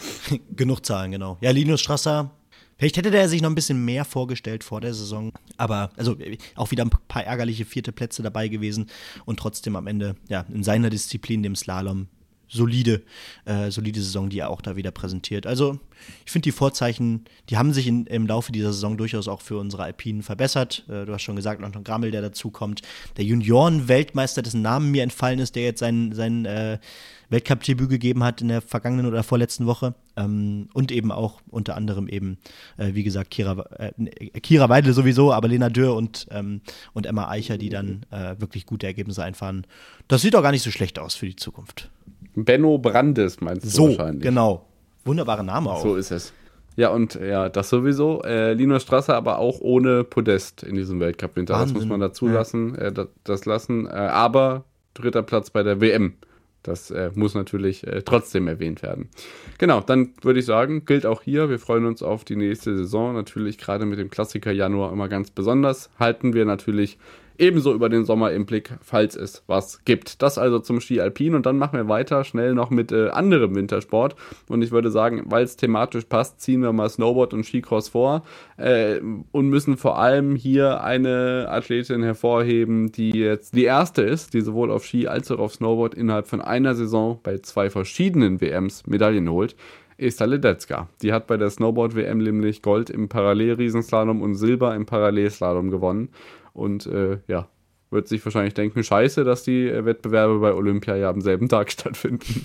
Genug Zahlen, genau. Ja, Linus Strasser. Vielleicht hätte der sich noch ein bisschen mehr vorgestellt vor der Saison, aber also auch wieder ein paar ärgerliche vierte Plätze dabei gewesen und trotzdem am Ende ja in seiner Disziplin, dem Slalom, solide, äh, solide Saison, die er auch da wieder präsentiert. Also ich finde die Vorzeichen, die haben sich in, im Laufe dieser Saison durchaus auch für unsere Alpinen verbessert. Äh, du hast schon gesagt, Anton Grammel, der dazu kommt. Der Junioren-Weltmeister, dessen Namen mir entfallen ist, der jetzt sein, sein äh, Weltcup-Debüt gegeben hat in der vergangenen oder vorletzten Woche. Ähm, und eben auch unter anderem eben, äh, wie gesagt, Kira, äh, Kira Weidle sowieso, aber Lena Dürr und, ähm, und Emma Eicher, die dann äh, wirklich gute Ergebnisse einfahren. Das sieht doch gar nicht so schlecht aus für die Zukunft. Benno Brandes meinst du so, wahrscheinlich. So, genau. Wunderbarer Name auch. So ist es. Ja, und ja, das sowieso. Äh, Linus Strasser aber auch ohne Podest in diesem Weltcup-Winter. Das muss man dazu lassen, äh, das, das lassen. Äh, aber dritter Platz bei der W M. Das äh, muss natürlich äh, trotzdem erwähnt werden. Genau, dann würde ich sagen, gilt auch hier. Wir freuen uns auf die nächste Saison. Natürlich gerade mit dem Klassiker Januar immer ganz besonders. Halten wir natürlich ebenso über den Sommer im Blick, falls es was gibt. Das also zum Ski Alpin und dann machen wir weiter schnell noch mit äh, anderem Wintersport und ich würde sagen, weil es thematisch passt, ziehen wir mal Snowboard und Skicross vor äh, und müssen vor allem hier eine Athletin hervorheben, die jetzt die erste ist, die sowohl auf Ski als auch auf Snowboard innerhalb von einer Saison bei zwei verschiedenen W Ms Medaillen holt. Esther Ledecka. Die hat bei der Snowboard-W M nämlich Gold im Parallel-Riesenslalom und Silber im Parallelslalom gewonnen. Und äh, ja, wird sich wahrscheinlich denken, scheiße, dass die äh, Wettbewerbe bei Olympia ja am selben Tag stattfinden.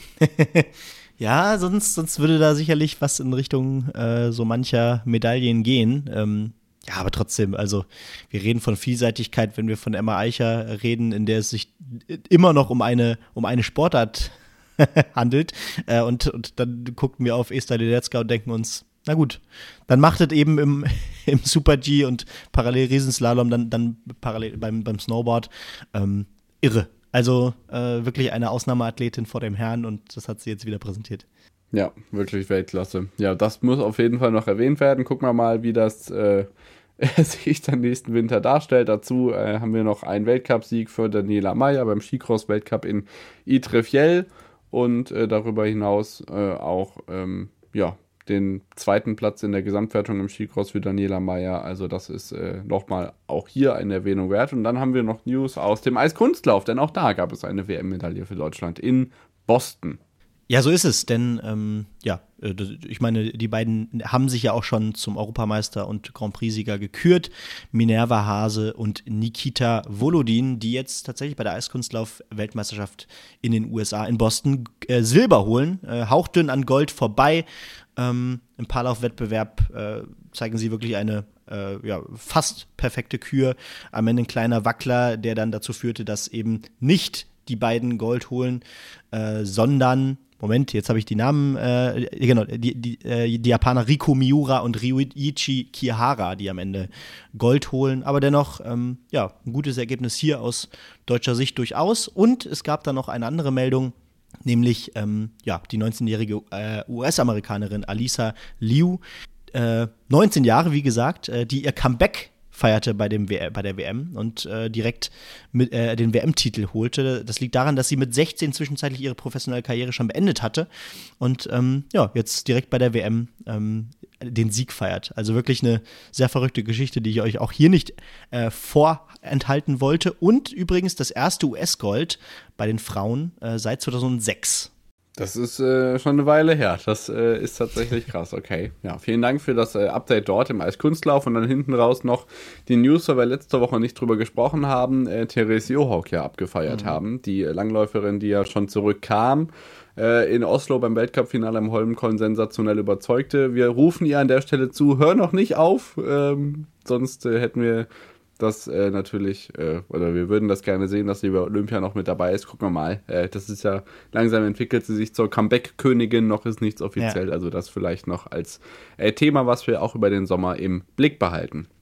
Ja, sonst, sonst würde da sicherlich was in Richtung äh, so mancher Medaillen gehen. Ähm, ja, aber trotzdem, also wir reden von Vielseitigkeit, wenn wir von Emma Eicher reden, in der es sich immer noch um eine, um eine Sportart handelt. Äh, und, und dann gucken wir auf Esther Ledecka und denken uns, na gut, dann macht es eben im, im Super-G und parallel Riesenslalom, dann, dann parallel beim, beim Snowboard. Ähm, irre. Also äh, wirklich eine Ausnahmeathletin vor dem Herrn und das hat sie jetzt wieder präsentiert. Ja, wirklich Weltklasse. Ja, das muss auf jeden Fall noch erwähnt werden. Gucken wir mal, wie das äh, sich dann nächsten Winter darstellt. Dazu äh, haben wir noch einen Weltcupsieg für Daniela Mayer beim Skicross-Weltcup in Ytrefjell und äh, darüber hinaus äh, auch, ähm, ja, den zweiten Platz in der Gesamtwertung im Skicross für Daniela Mayer. Also das ist äh, nochmal auch hier eine Erwähnung wert. Und dann haben wir noch News aus dem Eiskunstlauf, denn auch da gab es eine W M-Medaille für Deutschland in Boston. Ja, so ist es, denn ähm, ja, ich meine, die beiden haben sich ja auch schon zum Europameister und Grand Prix-Sieger gekürt. Minerva Hase und Nikita Volodin, die jetzt tatsächlich bei der Eiskunstlauf-Weltmeisterschaft in den U S A in Boston äh, Silber holen, äh, hauchdünn an Gold vorbei. Ähm, Im Paarlauf-Wettbewerb äh, zeigen sie wirklich eine äh, ja, fast perfekte Kür. Am Ende ein kleiner Wackler, der dann dazu führte, dass eben nicht die beiden Gold holen, äh, sondern Moment, jetzt habe ich die Namen, äh, genau, die, die, äh, die Japaner Riku Miura und Ryuichi Kihara, die am Ende Gold holen, aber dennoch, ähm, ja, ein gutes Ergebnis hier aus deutscher Sicht durchaus. Und es gab dann noch eine andere Meldung, nämlich, ähm, ja, die neunzehnjährige äh, U S-Amerikanerin Alisa Liu, äh, neunzehn Jahre, wie gesagt, äh, die ihr Comeback feierte bei, dem w- bei der W M und äh, direkt mit, äh, den W M-Titel holte. Das liegt daran, dass sie mit sechzehn zwischenzeitlich ihre professionelle Karriere schon beendet hatte und ähm, ja, jetzt direkt bei der W M ähm, den Sieg feiert. Also wirklich eine sehr verrückte Geschichte, die ich euch auch hier nicht äh, vorenthalten wollte. Und übrigens das erste U S-Gold bei den Frauen äh, seit zweitausendsechs. Das ist äh, schon eine Weile her. Das äh, ist tatsächlich krass. Okay. Ja, vielen Dank für das äh, Update dort im Eiskunstlauf und dann hinten raus noch die News, weil wir letzte Woche nicht drüber gesprochen haben, äh, Therese Johaug ja abgefeiert mhm. haben. Die äh, Langläuferin, die ja schon zurückkam, äh, in Oslo beim Weltcup-Finale am Holmenkollen sensationell überzeugte. Wir rufen ihr an der Stelle zu, hör noch nicht auf, ähm, sonst äh, hätten wir das äh, natürlich, äh, oder wir würden das gerne sehen, dass sie bei Olympia noch mit dabei ist. Gucken wir mal. Äh, das ist ja, langsam entwickelt sie sich zur Comeback-Königin, noch ist nichts offiziell. Ja. Also das vielleicht noch als äh, Thema, was wir auch über den Sommer im Blick behalten.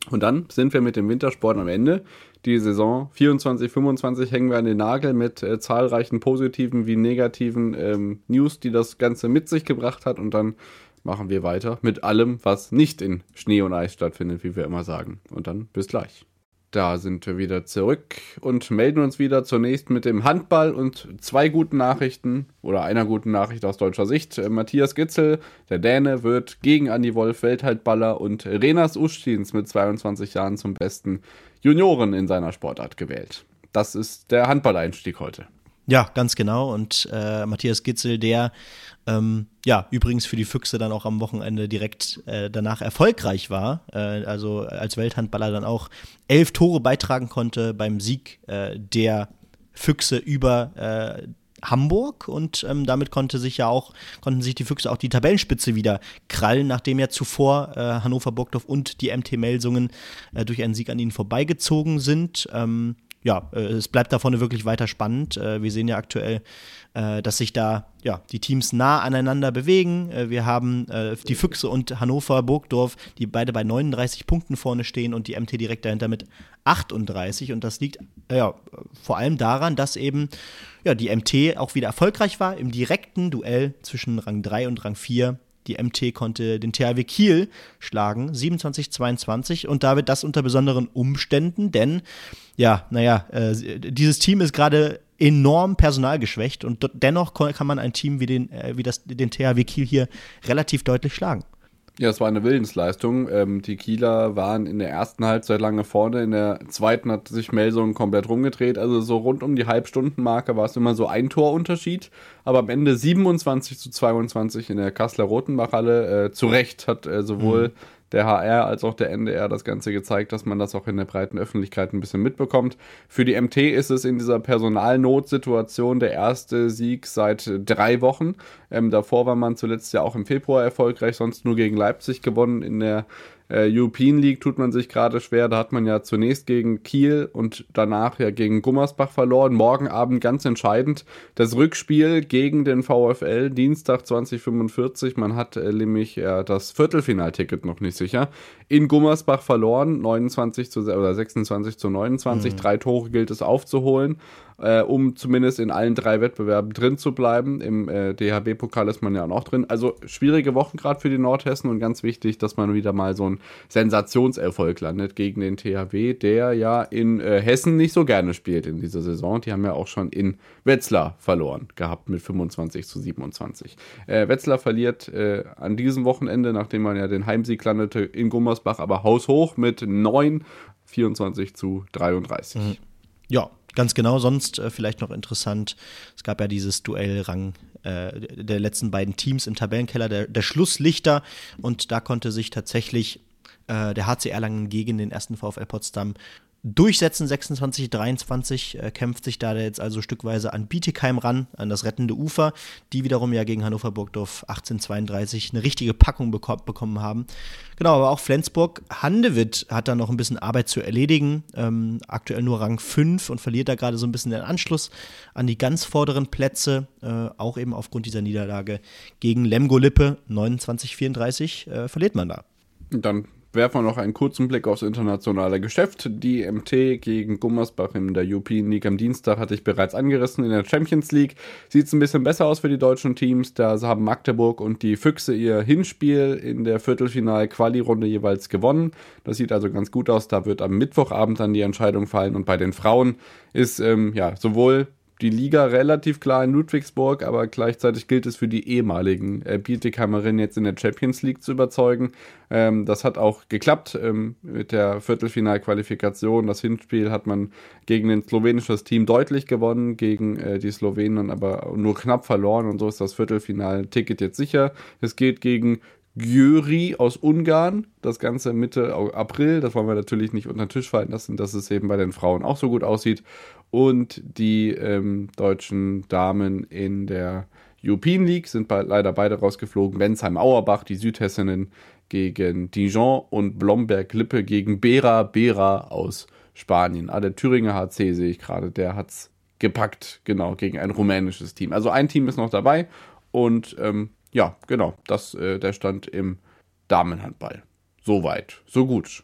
Und dann sind wir mit dem Wintersport am Ende. Die Saison vierundzwanzig fünfundzwanzig hängen wir an den Nagel mit äh, zahlreichen positiven wie negativen ähm, News, die das Ganze mit sich gebracht hat. Und dann machen wir weiter mit allem, was nicht in Schnee und Eis stattfindet, wie wir immer sagen. Und dann bis gleich. Da sind wir wieder zurück und melden uns wieder zunächst mit dem Handball und zwei guten Nachrichten oder einer guten Nachricht aus deutscher Sicht. Matthias Gitzel, der Däne, wird gegen Andi Wolf Welthaltballer und Renas Ustins mit zweiundzwanzig Jahren zum besten Junioren in seiner Sportart gewählt. Das ist der Handballeinstieg heute. Ja, ganz genau. Und äh, Matthias Gitzel, der ähm, ja übrigens für die Füchse dann auch am Wochenende direkt äh, danach erfolgreich war, äh, also als Welthandballer dann auch elf Tore beitragen konnte beim Sieg äh, der Füchse über äh, Hamburg und ähm, damit konnte sich ja auch, konnten sich die Füchse auch die Tabellenspitze wieder krallen, nachdem ja zuvor äh, Hannover Burgdorf und die M T Melsungen äh, durch einen Sieg an ihnen vorbeigezogen sind. Ähm, Ja, es bleibt da vorne wirklich weiter spannend. Wir sehen ja aktuell, dass sich da ja, die Teams nah aneinander bewegen. Wir haben die Füchse und Hannover Burgdorf, die beide bei neununddreißig Punkten vorne stehen und die M T direkt dahinter mit achtunddreißig. Und das liegt ja, vor allem daran, dass eben ja, die M T auch wieder erfolgreich war im direkten Duell zwischen Rang drei und Rang vier. Die M T konnte den T H W Kiel schlagen, siebenundzwanzig zweiundzwanzig, und da wird das unter besonderen Umständen, denn, ja, naja, äh, dieses Team ist gerade enorm personalgeschwächt und d- dennoch kann man ein Team wie den, äh, wie das, den T H W Kiel hier relativ deutlich schlagen. Ja, es war eine Willensleistung. Ähm, die Kieler waren in der ersten Halbzeit lange vorne, in der zweiten hat sich Melsungen komplett rumgedreht. Also so rund um die Halbstundenmarke war es immer so ein Torunterschied. Aber am Ende siebenundzwanzig zu zweiundzwanzig in der Kasseler Rotenbachhalle. Äh, zu Recht hat äh, sowohl mhm. der H R als auch der N D R das Ganze gezeigt, dass man das auch in der breiten Öffentlichkeit ein bisschen mitbekommt. Für die M T ist es in dieser Personalnotsituation der erste Sieg seit drei Wochen. Ähm, davor war man zuletzt ja auch im Februar erfolgreich, sonst nur gegen Leipzig gewonnen. In der äh, European League tut man sich gerade schwer. Da hat man ja zunächst gegen Kiel und danach ja gegen Gummersbach verloren. Morgen Abend ganz entscheidend das Rückspiel gegen den VfL, Dienstag zwanzig fünfundvierzig. Man hat äh, nämlich äh, das Viertelfinalticket noch nicht sicher. In Gummersbach verloren, neunundzwanzig zu, oder sechsundzwanzig zu neunundzwanzig. Mhm. Drei Tore gilt es aufzuholen, äh, um zumindest in allen drei Wettbewerben drin zu bleiben. Im äh, D H B-Pokal ist man ja auch noch drin. Also schwierige Wochen gerade für die Nordhessen und ganz wichtig, dass man wieder mal so einen Sensationserfolg landet gegen den T H W, der ja in äh, Hessen nicht so gerne spielt in dieser Saison. Die haben ja auch schon in Wetzlar verloren gehabt mit fünfundzwanzig zu siebenundzwanzig. Äh, Wetzlar verliert äh, an diesem Wochenende, nachdem man ja den Heimsieg landete, in Gummersbach, aber haushoch mit neun, vierundzwanzig zu dreiunddreißig. Mhm. Ja, ganz genau. Sonst äh, vielleicht noch interessant, es gab ja dieses Duell Rang äh, der letzten beiden Teams im Tabellenkeller, der, der Schlusslichter, und da konnte sich tatsächlich äh, der H C Erlangen gegen den ersten VfL Potsdam durchsetzen. Sechsundzwanzig dreiundzwanzig äh, kämpft sich da jetzt also stückweise an Bietigheim ran, an das rettende Ufer, die wiederum ja gegen Hannover Burgdorf achtzehn zweiunddreißig eine richtige Packung beko- bekommen haben. Genau, aber auch Flensburg-Handewitt hat da noch ein bisschen Arbeit zu erledigen. Ähm, aktuell nur Rang fünf und verliert da gerade so ein bisschen den Anschluss an die ganz vorderen Plätze, äh, auch eben aufgrund dieser Niederlage gegen Lemgo-Lippe. neunundzwanzig vierunddreißig äh, verliert man da. Dann werfen wir noch einen kurzen Blick aufs internationale Geschäft. Die M T gegen Gummersbach in der European League am Dienstag hatte ich bereits angerissen. In der Champions League sieht es ein bisschen besser aus für die deutschen Teams. Da haben Magdeburg und die Füchse ihr Hinspiel in der Viertelfinal-Quali-Runde jeweils gewonnen. Das sieht also ganz gut aus. Da wird am Mittwochabend dann die Entscheidung fallen. Und bei den Frauen ist ähm, ja sowohl die Liga relativ klar in Ludwigsburg, aber gleichzeitig gilt es für die ehemaligen äh, Bietigheimerinnen jetzt in der Champions League zu überzeugen. Ähm, das hat auch geklappt ähm, mit der Viertelfinalqualifikation. Das Hinspiel hat man gegen ein slowenisches Team deutlich gewonnen, gegen äh, die Slowenen aber nur knapp verloren, und so ist das Viertelfinal-Ticket jetzt sicher. Es geht gegen Győri aus Ungarn, das Ganze Mitte April. Das wollen wir natürlich nicht unter den Tisch fallen lassen, dass es eben bei den Frauen auch so gut aussieht. Und die ähm, deutschen Damen in der European League sind be- leider beide rausgeflogen. Bensheim-Auerbach, die Südhessinnen, gegen Dijon und Blomberg-Lippe gegen Bera Bera aus Spanien. Ah, der Thüringer H C sehe ich gerade, der hat's gepackt, genau, gegen ein rumänisches Team. Also ein Team ist noch dabei und ähm, ja, genau, das äh, der Stand im Damenhandball. Soweit, so gut.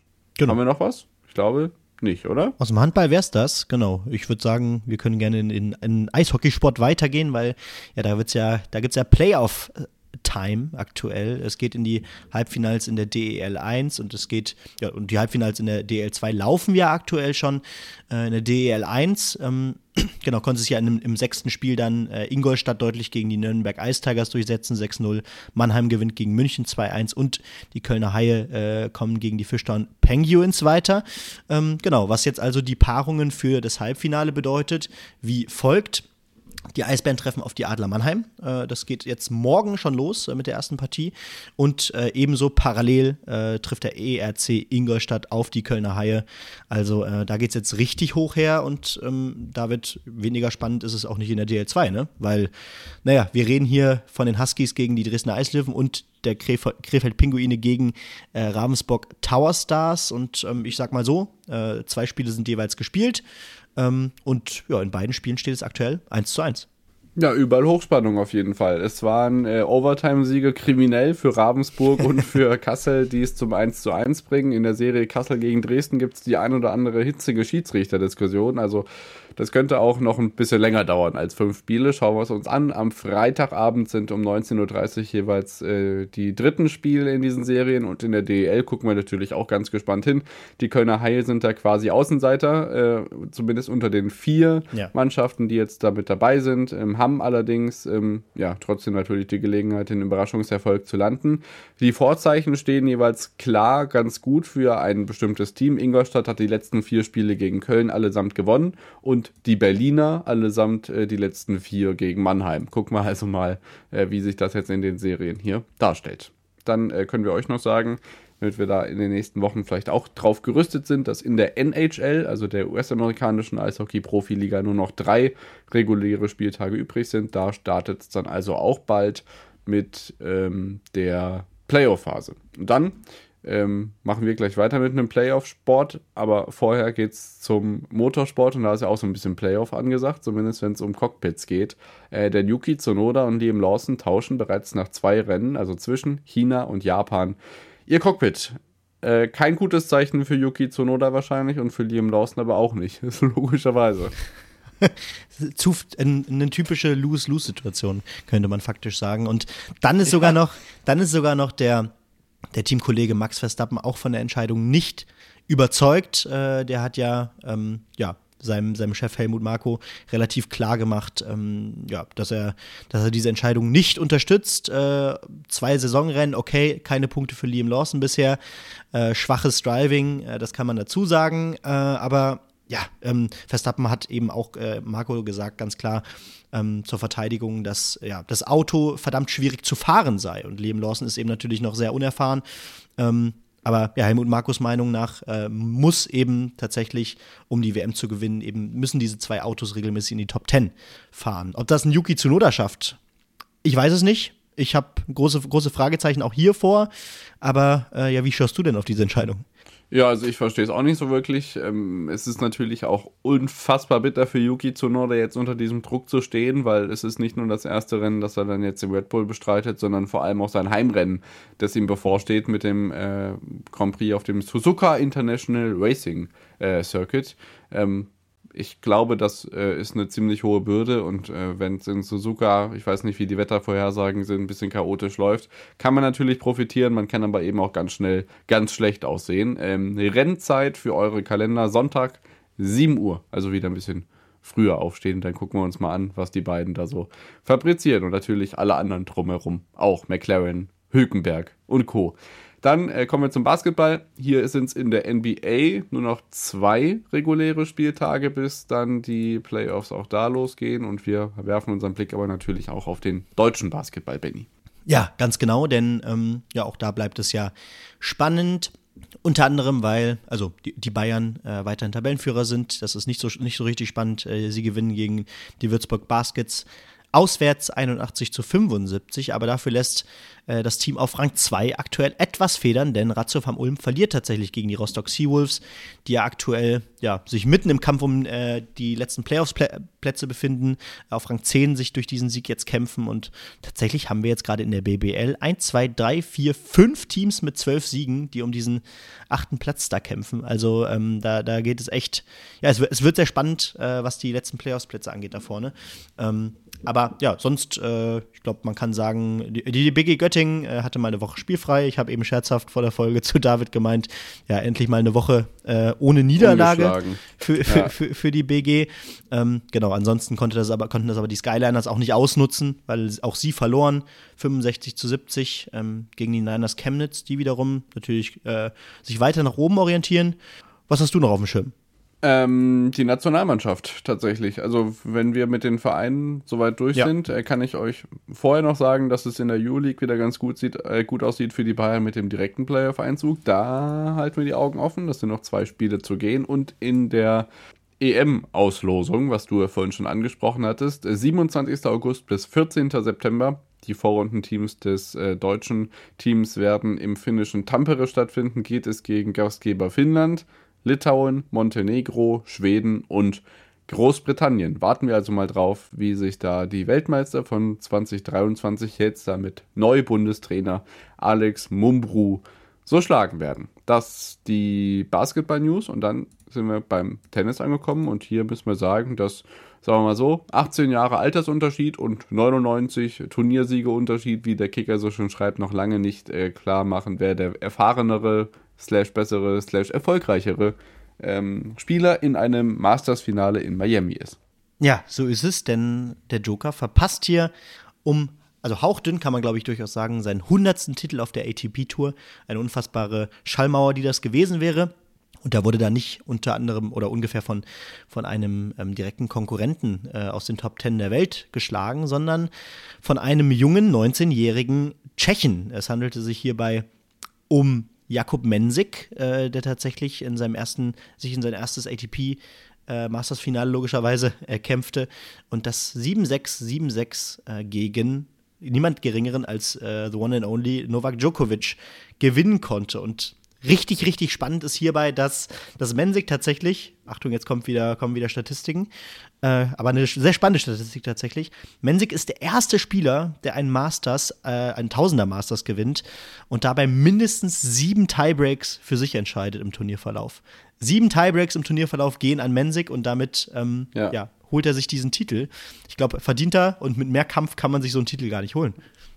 Genau. Haben wir noch was? Ich glaube nicht, oder? Aus dem Handball wär's das, genau. Ich würde sagen, wir können gerne in, in, in Eishockeysport weitergehen, weil ja, da wird's ja, da gibt's ja Playoff Time aktuell. Es geht in die Halbfinals in der D E L eins und es geht, ja, und die Halbfinals in der D E L zwei laufen ja aktuell schon. Äh, in der D E L eins, ähm, genau, konnte sich ja in, im sechsten Spiel dann äh, Ingolstadt deutlich gegen die Nürnberg Ice Tigers durchsetzen, sechs null. Mannheim gewinnt gegen München zwei eins und die Kölner Haie äh, kommen gegen die Fischtown Penguins weiter. Ähm, genau, was jetzt also die Paarungen für das Halbfinale bedeutet, wie folgt. Die Eisbären treffen auf die Adler Mannheim. Äh, das geht jetzt morgen schon los äh, mit der ersten Partie. Und äh, ebenso parallel äh, trifft der E R C Ingolstadt auf die Kölner Haie. Also äh, da geht es jetzt richtig hoch her und ähm, da wird weniger spannend ist es auch nicht in der D L zwei, ne? Weil, naja, wir reden hier von den Huskies gegen die Dresdner Eislöwen und der Kref- Krefeld-Pinguine gegen äh, Ravensburg Tower Stars. Und ähm, ich sag mal so, äh, zwei Spiele sind jeweils gespielt. Ähm, und ja, in beiden Spielen steht es aktuell eins zu eins. Ja, überall Hochspannung auf jeden Fall. Es waren äh, Overtime-Siege kriminell für Ravensburg und für Kassel, die es zum eins zu eins bringen. In der Serie Kassel gegen Dresden gibt es die ein oder andere hitzige Schiedsrichterdiskussion. Also das könnte auch noch ein bisschen länger dauern als fünf Spiele. Schauen wir es uns an. Am Freitagabend sind um neunzehn Uhr dreißig jeweils äh, die dritten Spiele in diesen Serien. Und in der D E L gucken wir natürlich auch ganz gespannt hin. Die Kölner Haie sind da quasi Außenseiter, äh, zumindest unter den vier ja. Mannschaften, die jetzt da mit dabei sind. Ähm, haben allerdings ähm, ja trotzdem natürlich die Gelegenheit, den Überraschungserfolg zu landen. Die Vorzeichen stehen jeweils klar ganz gut für ein bestimmtes Team. Ingolstadt hat die letzten vier Spiele gegen Köln allesamt gewonnen und die Berliner allesamt äh, die letzten vier gegen Mannheim. Gucken wir also mal, äh, wie sich das jetzt in den Serien hier darstellt. Dann äh, können wir euch noch sagen, damit wir da in den nächsten Wochen vielleicht auch drauf gerüstet sind, dass in der N H L, also der U S-amerikanischen Eishockey-Profiliga, nur noch drei reguläre Spieltage übrig sind. Da startet es dann also auch bald mit ähm, der Playoff-Phase. Und dann ähm, machen wir gleich weiter mit einem Playoff-Sport, aber vorher geht es zum Motorsport und da ist ja auch so ein bisschen Playoff angesagt, zumindest wenn es um Cockpits geht. Äh, der Yuki Tsunoda und Liam Lawson tauschen bereits nach zwei Rennen, also zwischen China und Japan, ihr Cockpit. Äh, kein gutes Zeichen für Yuki Tsunoda wahrscheinlich und für Liam Lawson aber auch nicht, logischerweise. Zu, eine, eine typische Lose-Lose-Situation, könnte man faktisch sagen. Und dann ist sogar noch, dann ist sogar noch der, der Teamkollege Max Verstappen auch von der Entscheidung nicht überzeugt. Äh, der hat ja, ähm, ja, seinem, seinem Chef Helmut Marko relativ klar gemacht, ähm, ja, dass er, dass er diese Entscheidung nicht unterstützt. Äh, zwei Saisonrennen, okay, keine Punkte für Liam Lawson bisher. Äh, schwaches Driving, äh, das kann man dazu sagen. Äh, aber ja, ähm, Verstappen hat eben auch äh, Marko gesagt, ganz klar, ähm, zur Verteidigung, dass ja, das Auto verdammt schwierig zu fahren sei. Und Liam Lawson ist eben natürlich noch sehr unerfahren. Ähm, aber ja, Helmut Markos Meinung nach äh, muss eben tatsächlich, um die W M zu gewinnen, eben müssen diese zwei Autos regelmäßig in die Top Ten fahren. Ob das ein Yuki Tsunoda schafft, ich weiß es nicht. Ich habe große, große Fragezeichen auch hier vor. Aber äh, ja, wie schaust du denn auf diese Entscheidung? Ja, also ich verstehe es auch nicht so wirklich. Ähm, es ist natürlich auch unfassbar bitter für Yuki Tsunoda jetzt unter diesem Druck zu stehen, weil es ist nicht nur das erste Rennen, das er dann jetzt im Red Bull bestreitet, sondern vor allem auch sein Heimrennen, das ihm bevorsteht mit dem äh, Grand Prix auf dem Suzuka International Racing äh, Circuit. Ähm, Ich glaube, das äh, ist eine ziemlich hohe Bürde und äh, wenn es in Suzuka, ich weiß nicht, wie die Wettervorhersagen sind, ein bisschen chaotisch läuft, kann man natürlich profitieren, man kann aber eben auch ganz schnell ganz schlecht aussehen. Ähm, eine Rennzeit für eure Kalender, Sonntag, sieben Uhr, also wieder ein bisschen früher aufstehen, dann gucken wir uns mal an, was die beiden da so fabrizieren und natürlich alle anderen drumherum, auch McLaren, Hülkenberg und Co. Dann äh, kommen wir zum Basketball. Hier sind es in der N B A nur noch zwei reguläre Spieltage, bis dann die Playoffs auch da losgehen. Und wir werfen unseren Blick aber natürlich auch auf den deutschen Basketball, Benny. Ja, ganz genau, denn ähm, ja, auch da bleibt es ja spannend. Unter anderem, weil also die, die Bayern äh, weiterhin Tabellenführer sind. Das ist nicht so, nicht so richtig spannend. Äh, sie gewinnen gegen die Würzburg Baskets. auswärts einundachtzig zu fünfundsiebzig, aber dafür lässt äh, das Team auf Rang zwei aktuell etwas federn, denn Ratiow Ulm verliert tatsächlich gegen die Rostock Seawolves, die ja aktuell ja, sich mitten im Kampf um äh, die letzten Playoffs-Plätze befinden, auf Rang zehn sich durch diesen Sieg jetzt kämpfen und tatsächlich haben wir jetzt gerade in der B B L eins, zwei, drei, vier, fünf Teams mit zwölf Siegen, die um diesen achten Platz da kämpfen. Also ähm, da, da geht es echt, ja, es, es wird sehr spannend, äh, was die letzten Playoffs-Plätze angeht da vorne. Ähm, aber ja, sonst, äh, ich glaube, man kann sagen, die, die B G Göttingen äh, hatte mal eine Woche spielfrei. Ich habe eben scherzhaft vor der Folge zu David gemeint, ja, endlich mal eine Woche äh, ohne Niederlage für, für, ja. für, für die B G. Ähm, genau, ansonsten konnte das aber, konnten das aber die Skyliners auch nicht ausnutzen, weil auch sie verloren, fünfundsechzig zu siebzig ähm, gegen die Niners Chemnitz, die wiederum natürlich äh, sich weiter nach oben orientieren. Was hast du noch auf dem Schirm? Ähm, die Nationalmannschaft tatsächlich. Also wenn wir mit den Vereinen soweit durch ja. sind, äh, kann ich euch vorher noch sagen, dass es in der Euroleague wieder ganz gut, sieht, äh, gut aussieht für die Bayern mit dem direkten Playoff-Einzug. Da halten wir die Augen offen. Das sind noch zwei Spiele zu gehen. Und in der E M-Auslosung, was du ja vorhin schon angesprochen hattest, äh, siebenundzwanzigster August bis vierzehnter September. Die Vorrundenteams des äh, deutschen Teams werden im finnischen Tampere stattfinden. Geht es gegen Gastgeber Finnland, Litauen, Montenegro, Schweden und Großbritannien. Warten wir also mal drauf, wie sich da die Weltmeister von zwanzig dreiundzwanzig jetzt da mit Neubundestrainer Alex Mumbrú so schlagen werden. Das die Basketball-News und dann sind wir beim Tennis angekommen und hier müssen wir sagen, dass, sagen wir mal so, achtzehn Jahre Altersunterschied und neunundneunzig Turniersiegeunterschied, wie der Kicker so schön schreibt, noch lange nicht äh, klar machen, wer der erfahrenere slash bessere, slash erfolgreichere ähm, Spieler in einem Masters-Finale in Miami ist. Ja, so ist es, denn der Joker verpasst hier um, also hauchdünn kann man glaube ich durchaus sagen, seinen hundertsten Titel auf der A T P-Tour. Eine unfassbare Schallmauer, die das gewesen wäre. Und da wurde da nicht unter anderem oder ungefähr von, von einem ähm, direkten Konkurrenten äh, aus den Top Ten der Welt geschlagen, sondern von einem jungen neunzehnjährigen Tschechen. Es handelte sich hierbei um Jakub Mensik, äh, der tatsächlich in seinem ersten, sich in sein erstes A T P äh, Masters-Finale logischerweise äh, kämpfte und das sieben sechs, sieben sechs äh, gegen niemand Geringeren als äh, the one and only Novak Djokovic gewinnen konnte. Und richtig, richtig spannend ist hierbei, dass, dass Mensik tatsächlich, Achtung, jetzt kommt wieder, kommen wieder Statistiken, äh, aber eine sehr spannende Statistik tatsächlich. Mensik ist der erste Spieler, der einen Masters, äh, einen Tausender-Masters gewinnt und dabei mindestens sieben Tiebreaks für sich entscheidet im Turnierverlauf. Sieben Tiebreaks im Turnierverlauf gehen an Mensik und damit ähm, ja. Ja, holt er sich diesen Titel. Ich glaube, verdient er und mit mehr Kampf kann man sich so einen Titel gar nicht holen.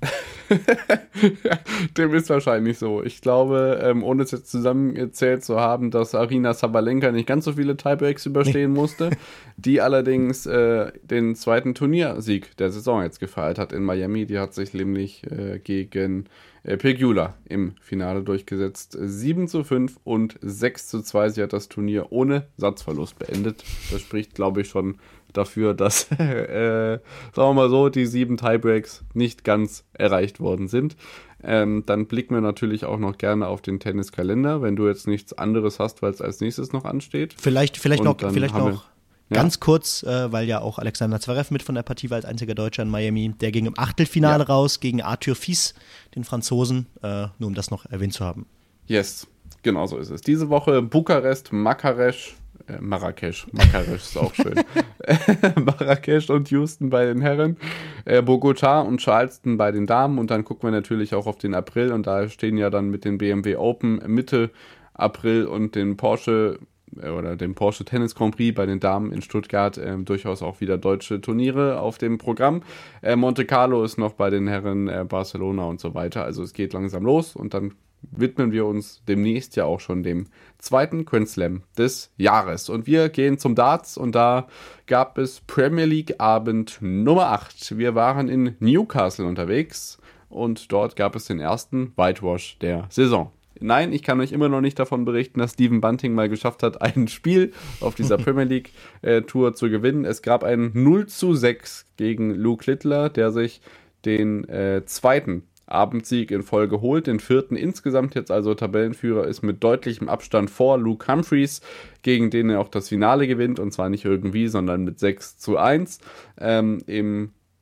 Dem ist wahrscheinlich so. Ich glaube, ähm, ohne es jetzt zusammengezählt zu haben, dass Aryna Sabalenka nicht ganz so viele Tiebreaks überstehen nee. musste, die allerdings äh, den zweiten Turniersieg der Saison jetzt gefeiert hat in Miami. Die hat sich nämlich äh, gegen äh, Pegula im Finale durchgesetzt. sieben zu fünf und sechs zu zwei. Sie hat das Turnier ohne Satzverlust beendet. Das spricht, glaube ich, schon dafür, dass, äh, sagen wir mal so, die sieben Tiebreaks nicht ganz erreicht worden sind. Ähm, dann blicken wir natürlich auch noch gerne auf den Tenniskalender, wenn du jetzt nichts anderes hast, weil es als nächstes noch ansteht. Vielleicht, vielleicht noch, vielleicht noch wir, ganz ja. kurz, äh, weil ja auch Alexander Zverev mit von der Partie war als einziger Deutscher in Miami, der ging im Achtelfinale ja. raus gegen Arthur Fils, den Franzosen, äh, nur um das noch erwähnt zu haben. Yes, genau so ist es. Diese Woche Bukarest, Marrakesch, Äh, Marrakesch, Marrakesch ist auch schön. Marrakesch und Houston bei den Herren, äh, Bogotá und Charleston bei den Damen und dann gucken wir natürlich auch auf den April und da stehen ja dann mit den B M W Open Mitte April und den Porsche äh, oder dem Porsche Tennis Grand Prix bei den Damen in Stuttgart äh, durchaus auch wieder deutsche Turniere auf dem Programm. Äh, Monte Carlo ist noch bei den Herren, äh, Barcelona und so weiter, also es geht langsam los und dann widmen wir uns demnächst ja auch schon dem zweiten Grand Slam des Jahres. Und wir gehen zum Darts und da gab es Premier League Abend Nummer acht. Wir waren in Newcastle unterwegs und dort gab es den ersten Whitewash der Saison. Nein, ich kann euch immer noch nicht davon berichten, dass Stephen Bunting mal geschafft hat, ein Spiel auf dieser Premier League äh, Tour zu gewinnen. Es gab ein null zu sechs gegen Luke Littler, der sich den äh, zweiten Abendsieg in Folge holt, den vierten insgesamt jetzt also Tabellenführer ist mit deutlichem Abstand vor Luke Humphreys, gegen den er auch das Finale gewinnt und zwar nicht irgendwie, sondern mit sechs zu eins. Ähm, im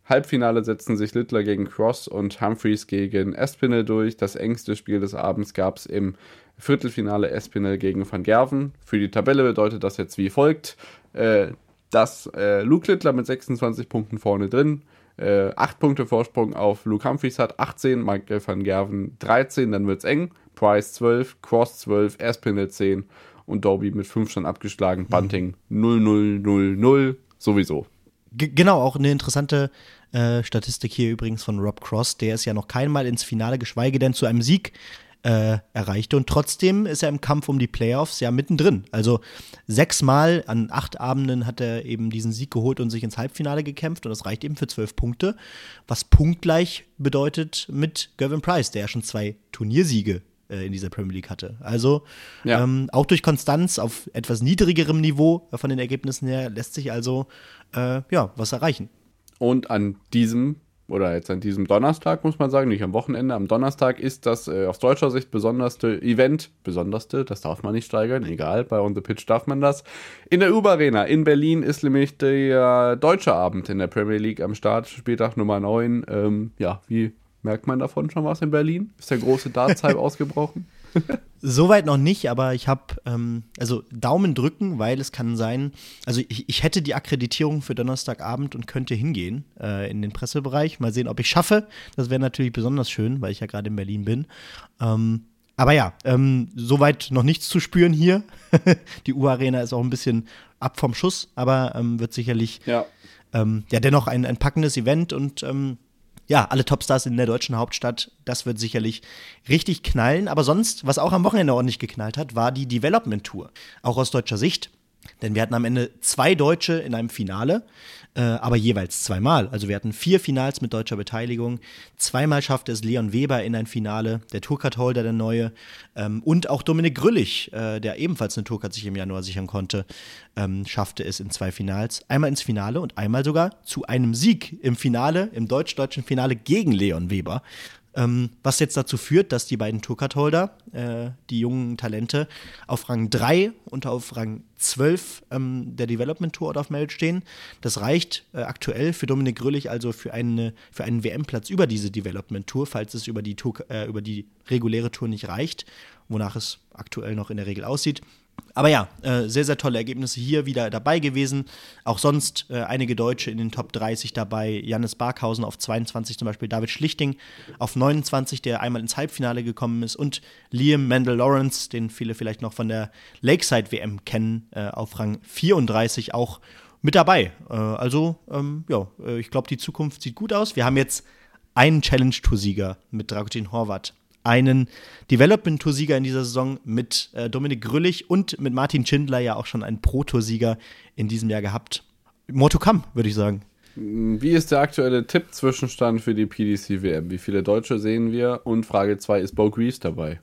Halbfinale setzen sich Littler gegen Cross und Humphreys gegen Espinel durch. Das engste Spiel des Abends gab es im Viertelfinale Espinel gegen Van Gerven. Für die Tabelle bedeutet das jetzt wie folgt, äh, dass äh, Luke Littler mit sechsundzwanzig Punkten vorne drin, äh, acht Punkte Vorsprung auf Luke Humphreys hat, achtzehn, Michael van Gerven dreizehn, dann wird's eng, Price zwölf, Cross zwölf, Espinel zehn und Doby mit fünf schon abgeschlagen, Bunting null null null null, sowieso. G- genau, auch eine interessante äh, Statistik hier übrigens von Rob Cross, der ist ja noch keinmal ins Finale, geschweige denn zu einem Sieg äh, erreichte und trotzdem ist er im Kampf um die Playoffs ja mittendrin. Also sechsmal an acht Abenden hat er eben diesen Sieg geholt und sich ins Halbfinale gekämpft und das reicht eben für zwölf Punkte, was punktgleich bedeutet mit Gervin Price, der ja schon zwei Turniersiege in dieser Premier League hatte. Also ja. ähm, auch durch Konstanz auf etwas niedrigerem Niveau von den Ergebnissen her lässt sich also äh, ja, was erreichen. Und an diesem, oder jetzt an diesem Donnerstag, muss man sagen, nicht am Wochenende, am Donnerstag ist das äh, aus deutscher Sicht besonderste Event, besonderste, das darf man nicht steigern, egal, bei On The Pitch darf man das. In der U B Arena in Berlin ist nämlich der deutsche Abend in der Premier League am Start, Spieltag Nummer neun. Ähm, ja, wie merkt man davon schon was in Berlin? Ist der große Darts-Hype ausgebrochen? Soweit noch nicht, aber ich habe, ähm, also Daumen drücken, weil es kann sein, also ich, ich hätte die Akkreditierung für Donnerstagabend und könnte hingehen äh, in den Pressebereich. Mal sehen, ob ich schaffe. Das wäre natürlich besonders schön, weil ich ja gerade in Berlin bin. Ähm, aber ja, ähm, soweit noch nichts zu spüren hier. Die U-Arena ist auch ein bisschen ab vom Schuss, aber ähm, wird sicherlich ja, ähm, ja dennoch ein, ein packendes Event und ähm, ja, alle Topstars in der deutschen Hauptstadt, das wird sicherlich richtig knallen. Aber sonst, was auch am Wochenende ordentlich geknallt hat, war die Development Tour. Auch aus deutscher Sicht. Denn wir hatten am Ende zwei Deutsche in einem Finale, äh, aber jeweils zweimal. Also wir hatten vier Finals mit deutscher Beteiligung. Zweimal schaffte es Leon Weber in ein Finale, der Tourcard-Holder, der neue. Ähm, und auch Dominik Grüllich, äh, der ebenfalls eine Tourcard sich im Januar sichern konnte, ähm, schaffte es in zwei Finals. Einmal ins Finale und einmal sogar zu einem Sieg im Finale, im deutsch-deutschen Finale gegen Leon Weber. Ähm, was jetzt dazu führt, dass die beiden Tourcard-Holder, äh, die jungen Talente, auf Rang drei und auf Rang zwölf ähm, der Development Tour of Merit stehen. Das reicht äh, aktuell für Dominik Grüllich also für, eine, für einen W M-Platz über diese Development Tour, falls es über die, Tour, äh, über die reguläre Tour nicht reicht, wonach es aktuell noch in der Regel aussieht. Aber ja, äh, sehr, sehr tolle Ergebnisse hier wieder dabei gewesen. Auch sonst äh, einige Deutsche in den Top dreißig dabei. Jannis Barkhausen auf zweiundzwanzig zum Beispiel, David Schlichting auf neunundzwanzig, der einmal ins Halbfinale gekommen ist. Und Liam Mendel-Lawrence, den viele vielleicht noch von der Lakeside-W M kennen, äh, auf Rang vierunddreißig auch mit dabei. Äh, also, ähm, ja, äh, ich glaube, die Zukunft sieht gut aus. Wir haben jetzt einen Challenge-Tour-Sieger mit Dragutin Horvat, einen Development-Tour-Sieger in dieser Saison mit äh, Dominik Grüllich und mit Martin Schindler ja auch schon einen Pro-Tour-Sieger in diesem Jahr gehabt. More to come, würde ich sagen. Wie ist der aktuelle Tipp-Zwischenstand für die P D C W M? Wie viele Deutsche sehen wir? Und Frage zwei, ist Bo Greaves dabei?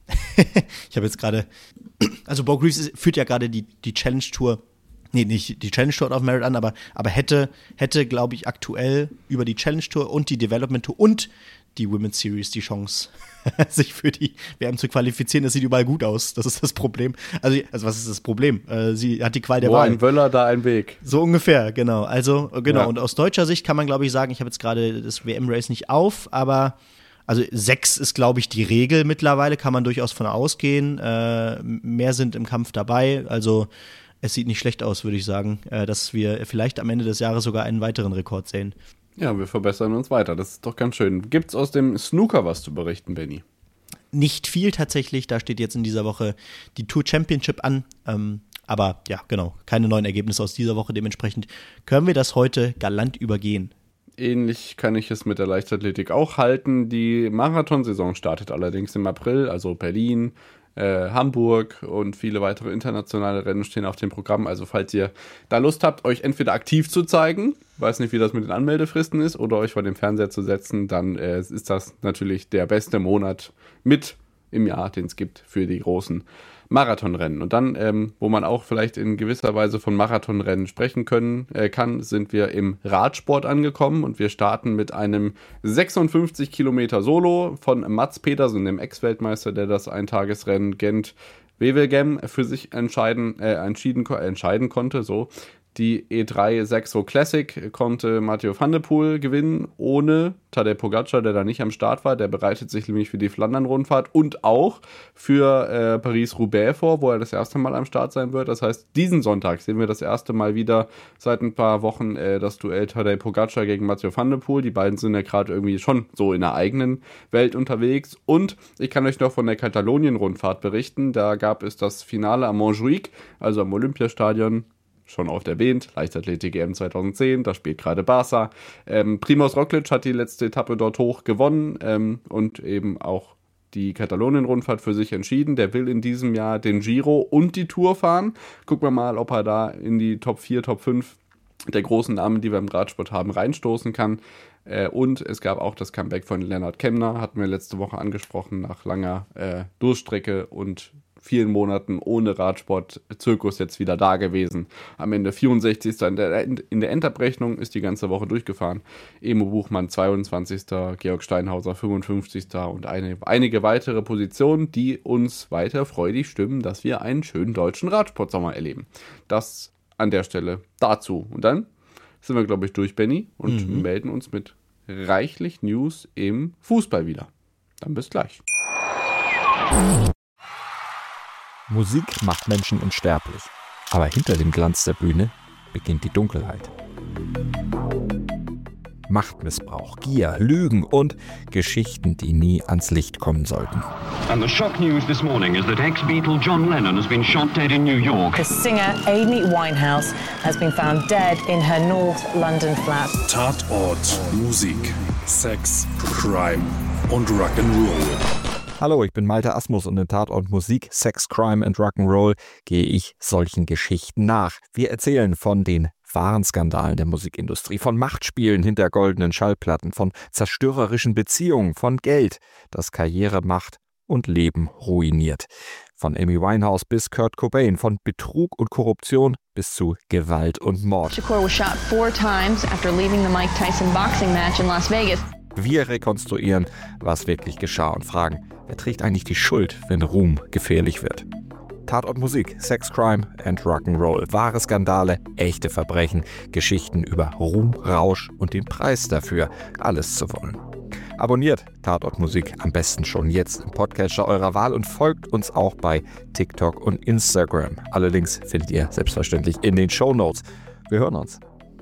Ich habe jetzt gerade, also Bo Greaves führt ja gerade die, die Challenge-Tour, nee, nicht die Challenge-Tour auf Merit an, aber, aber hätte, hätte glaube ich, aktuell über die Challenge-Tour und die Development-Tour und die Women's Series die Chance, sich für die W M zu qualifizieren. Das sieht überall gut aus. Das ist das Problem. Also, also was ist das Problem? Äh, sie hat die Qual der Wo Wahl. ein Wöller, da ein Weg. So ungefähr, genau. Also, genau. Ja. Und aus deutscher Sicht kann man, glaube ich, sagen, ich habe jetzt gerade das W M-Race nicht auf, aber also sechs ist, glaube ich, die Regel mittlerweile, kann man durchaus von ausgehen. Äh, mehr sind im Kampf dabei. Also es sieht nicht schlecht aus, würde ich sagen, äh, dass wir vielleicht am Ende des Jahres sogar einen weiteren Rekord sehen. Ja, wir verbessern uns weiter. Das ist doch ganz schön. Gibt's aus dem Snooker was zu berichten, Benny? Nicht viel tatsächlich. Da steht jetzt in dieser Woche die Tour Championship an. Ähm, aber ja, genau, keine neuen Ergebnisse aus dieser Woche. Dementsprechend können wir das heute galant übergehen. Ähnlich kann ich es mit der Leichtathletik auch halten. Die Marathonsaison startet allerdings im April, also Berlin, Äh, Hamburg und viele weitere internationale Rennen stehen auf dem Programm. Also falls ihr da Lust habt, euch entweder aktiv zu zeigen, weiß nicht, wie das mit den Anmeldefristen ist, oder euch vor den Fernseher zu setzen, dann äh, ist das natürlich der beste Monat mit im Jahr, den es gibt für die großen Marathonrennen. Und dann, ähm, wo man auch vielleicht in gewisser Weise von Marathonrennen sprechen können, äh, kann, sind wir im Radsport angekommen und wir starten mit einem sechsundfünfzig Kilometer Solo von Mats Pedersen, dem Ex-Weltmeister, der das Eintagesrennen Gent-Wevelgem für sich entscheiden, äh, entschieden, äh, entscheiden konnte. So. Die E drei Saxo Classic konnte Mathieu van der Poel gewinnen, ohne Tadej Pogacar, der da nicht am Start war. Der bereitet sich nämlich für die Flandern-Rundfahrt und auch für äh, Paris-Roubaix vor, wo er das erste Mal am Start sein wird. Das heißt, diesen Sonntag sehen wir das erste Mal wieder seit ein paar Wochen äh, das Duell Tadej Pogacar gegen Mathieu van der Poel. Die beiden sind ja gerade irgendwie schon so in der eigenen Welt unterwegs. Und ich kann euch noch von der Katalonien-Rundfahrt berichten. Da gab es das Finale am Montjuic, also am Olympiastadion. Schon oft erwähnt, Leichtathletik-E M zweitausendzehn, da spielt gerade Barca. Ähm, Primož Roglič hat die letzte Etappe dort hoch gewonnen ähm, und eben auch die Katalonien-Rundfahrt für sich entschieden. Der will in diesem Jahr den Giro und die Tour fahren. Gucken wir mal, ob er da in die Top vier, Top fünf der großen Namen, die wir im Radsport haben, reinstoßen kann. Äh, und es gab auch das Comeback von Lennart Kemna, hatten wir letzte Woche angesprochen, nach langer äh, Durststrecke und vielen Monaten ohne Radsport-Zirkus jetzt wieder da gewesen. Am Ende vierundsechzigster in der, in der Endabrechnung, ist die ganze Woche durchgefahren. Emo Buchmann zweiundzwanzigster Georg Steinhauser fünfundfünfzigster und eine, einige weitere Positionen, die uns weiter freudig stimmen, dass wir einen schönen deutschen Radsportsommer erleben. Das an der Stelle dazu. Und dann sind wir, glaube ich, durch, Benny, und mhm. melden uns mit reichlich News im Fußball wieder. Dann bis gleich. Musik macht Menschen unsterblich, aber hinter dem Glanz der Bühne beginnt die Dunkelheit. Machtmissbrauch, Gier, Lügen und Geschichten, die nie ans Licht kommen sollten. And the shock news this morning is that ex-Beatle John Lennon has been shot dead in New York. The singer Amy Winehouse has been found dead in her North London flat. Tatort, Musik, Sex, Crime und Rock'n'Roll. Hallo, ich bin Malte Asmus und in Tatort Musik, Sex, Crime and Rock'n'Roll gehe ich solchen Geschichten nach. Wir erzählen von den wahren Skandalen der Musikindustrie, von Machtspielen hinter goldenen Schallplatten, von zerstörerischen Beziehungen, von Geld, das Karriere macht und Leben ruiniert. Von Amy Winehouse bis Kurt Cobain, von Betrug und Korruption bis zu Gewalt und Mord. Shakur was shot four times after leaving the Mike Tyson boxing match in Las Vegas. Wir rekonstruieren, was wirklich geschah und fragen, wer trägt eigentlich die Schuld, wenn Ruhm gefährlich wird? Tatort Musik, Sex, Crime and Rock'n'Roll. Wahre Skandale, echte Verbrechen, Geschichten über Ruhm, Rausch und den Preis dafür, alles zu wollen. Abonniert Tatort Musik am besten schon jetzt im Podcatcher eurer Wahl und folgt uns auch bei TikTok und Instagram. Alle Links findet ihr selbstverständlich in den Shownotes. Wir hören uns.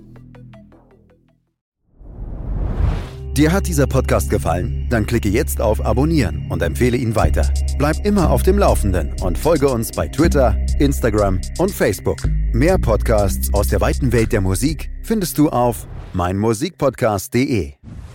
Dir hat dieser Podcast gefallen? Dann klicke jetzt auf Abonnieren und empfehle ihn weiter. Bleib immer auf dem Laufenden und folge uns bei Twitter, Instagram und Facebook. Mehr Podcasts aus der weiten Welt der Musik findest du auf meinmusikpodcast punkt de.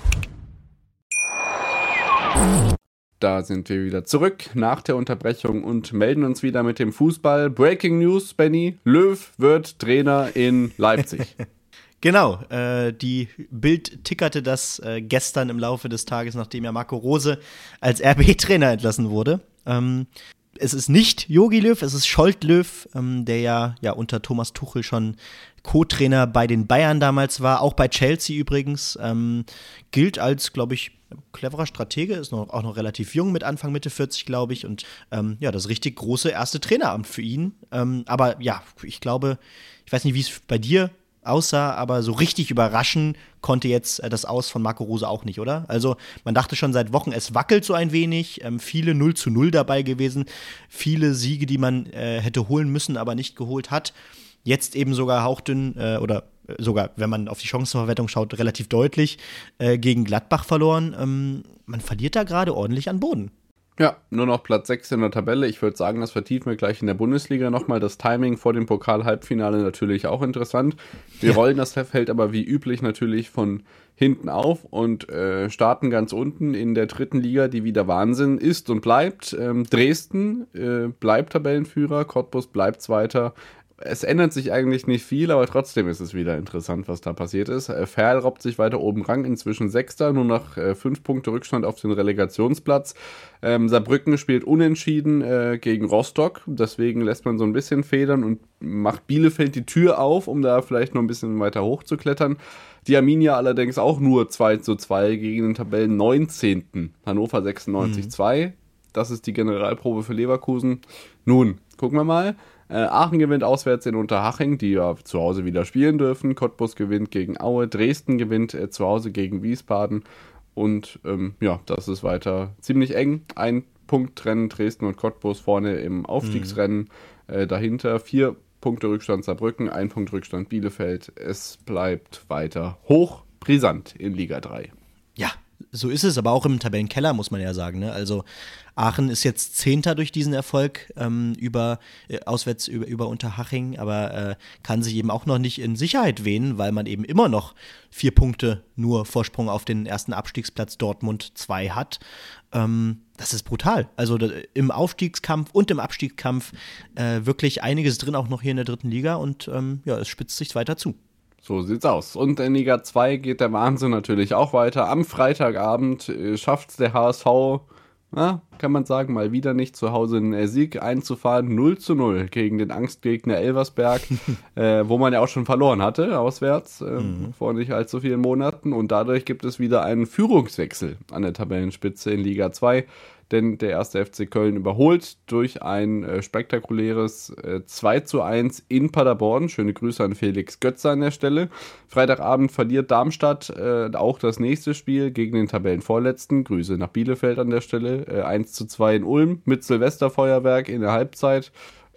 Da sind wir wieder zurück nach der Unterbrechung und melden uns wieder mit dem Fußball. Breaking News, Benny. Löw wird Trainer in Leipzig. Genau, äh, die Bild tickerte das äh, gestern im Laufe des Tages, nachdem ja Marco Rose als R B-Trainer entlassen wurde. Ähm, es ist nicht Jogi Löw, es ist Scholt Löw, ähm, der ja, ja unter Thomas Tuchel schon Co-Trainer bei den Bayern damals war, auch bei Chelsea übrigens. Ähm, gilt als, glaube ich, cleverer Stratege, ist noch, auch noch relativ jung, mit Anfang, Mitte vierzig, glaube ich. Und ähm, ja, das richtig große erste Traineramt für ihn. Ähm, aber ja, ich glaube, ich weiß nicht, wie es bei dir aussah, aber so richtig überraschen konnte jetzt äh, das Aus von Marco Rose auch nicht, oder? Also man dachte schon seit Wochen, es wackelt so ein wenig, ähm, viele null zu null dabei gewesen, viele Siege, die man äh, hätte holen müssen, aber nicht geholt hat. Jetzt eben sogar hauchdünn äh, oder äh, sogar, wenn man auf die Chancenverwertung schaut, relativ deutlich äh, gegen Gladbach verloren. Ähm, man verliert da gerade ordentlich an Boden. Ja, nur noch Platz sechs in der Tabelle. Ich würde sagen, das vertiefen wir gleich in der Bundesliga nochmal. Das Timing vor dem Pokal-Halbfinale natürlich auch interessant. Wir ja. rollen das Feld aber wie üblich natürlich von hinten auf und äh, starten ganz unten in der dritten Liga, die wieder Wahnsinn ist und bleibt. Ähm, Dresden äh, bleibt Tabellenführer, Cottbus bleibt Zweiter. Es ändert sich eigentlich nicht viel, aber trotzdem ist es wieder interessant, was da passiert ist. Ferl robbt sich weiter oben Rang, inzwischen Sechster, nur noch äh, fünf Punkte Rückstand auf den Relegationsplatz. Ähm, Saarbrücken spielt unentschieden äh, gegen Rostock, deswegen lässt man so ein bisschen federn und macht Bielefeld die Tür auf, um da vielleicht noch ein bisschen weiter hochzuklettern. Die Arminia allerdings auch nur zwei zu zwei gegen den Tabellen neunzehnten Hannover sechsundneunzig zwei. Mhm. Das ist die Generalprobe für Leverkusen. Nun, gucken wir mal. Äh, Aachen gewinnt auswärts in Unterhaching, die ja zu Hause wieder spielen dürfen. Cottbus gewinnt gegen Aue. Dresden gewinnt äh, zu Hause gegen Wiesbaden. Und ähm, ja, das ist weiter ziemlich eng. Ein Punkt trennen Dresden und Cottbus vorne im Aufstiegsrennen. Mhm. Äh, dahinter vier Punkte Rückstand Saarbrücken, ein Punkt Rückstand Bielefeld. Es bleibt weiter hochbrisant in Liga drei. Ja, so ist es, aber auch im Tabellenkeller, muss man ja sagen. Ne? Also Aachen ist jetzt Zehnter durch diesen Erfolg ähm, über, äh, auswärts über, über Unterhaching, aber äh, kann sich eben auch noch nicht in Sicherheit wähnen, weil man eben immer noch vier Punkte nur Vorsprung auf den ersten Abstiegsplatz Dortmund zwei hat. Ähm, das ist brutal. Also da, im Aufstiegskampf und im Abstiegskampf äh, wirklich einiges drin, auch noch hier in der dritten Liga und ähm, ja, es spitzt sich weiter zu. So sieht's aus. Und in Liga zwei geht der Wahnsinn natürlich auch weiter. Am Freitagabend äh, schafft's der H S V, na, kann man sagen, mal wieder nicht zu Hause einen Sieg einzufahren. null zu null gegen den Angstgegner Elversberg, äh, wo man ja auch schon verloren hatte, auswärts, äh, mhm. vor nicht allzu vielen Monaten. Und dadurch gibt es wieder einen Führungswechsel an der Tabellenspitze in Liga zwei. Denn der erste F C Köln überholt durch ein äh, spektakuläres äh, zwei zu eins in Paderborn. Schöne Grüße an Felix Götze an der Stelle. Freitagabend verliert Darmstadt äh, auch das nächste Spiel gegen den Tabellenvorletzten. Grüße nach Bielefeld an der Stelle. Äh, eins zu zwei in Ulm mit Silvesterfeuerwerk in der Halbzeit.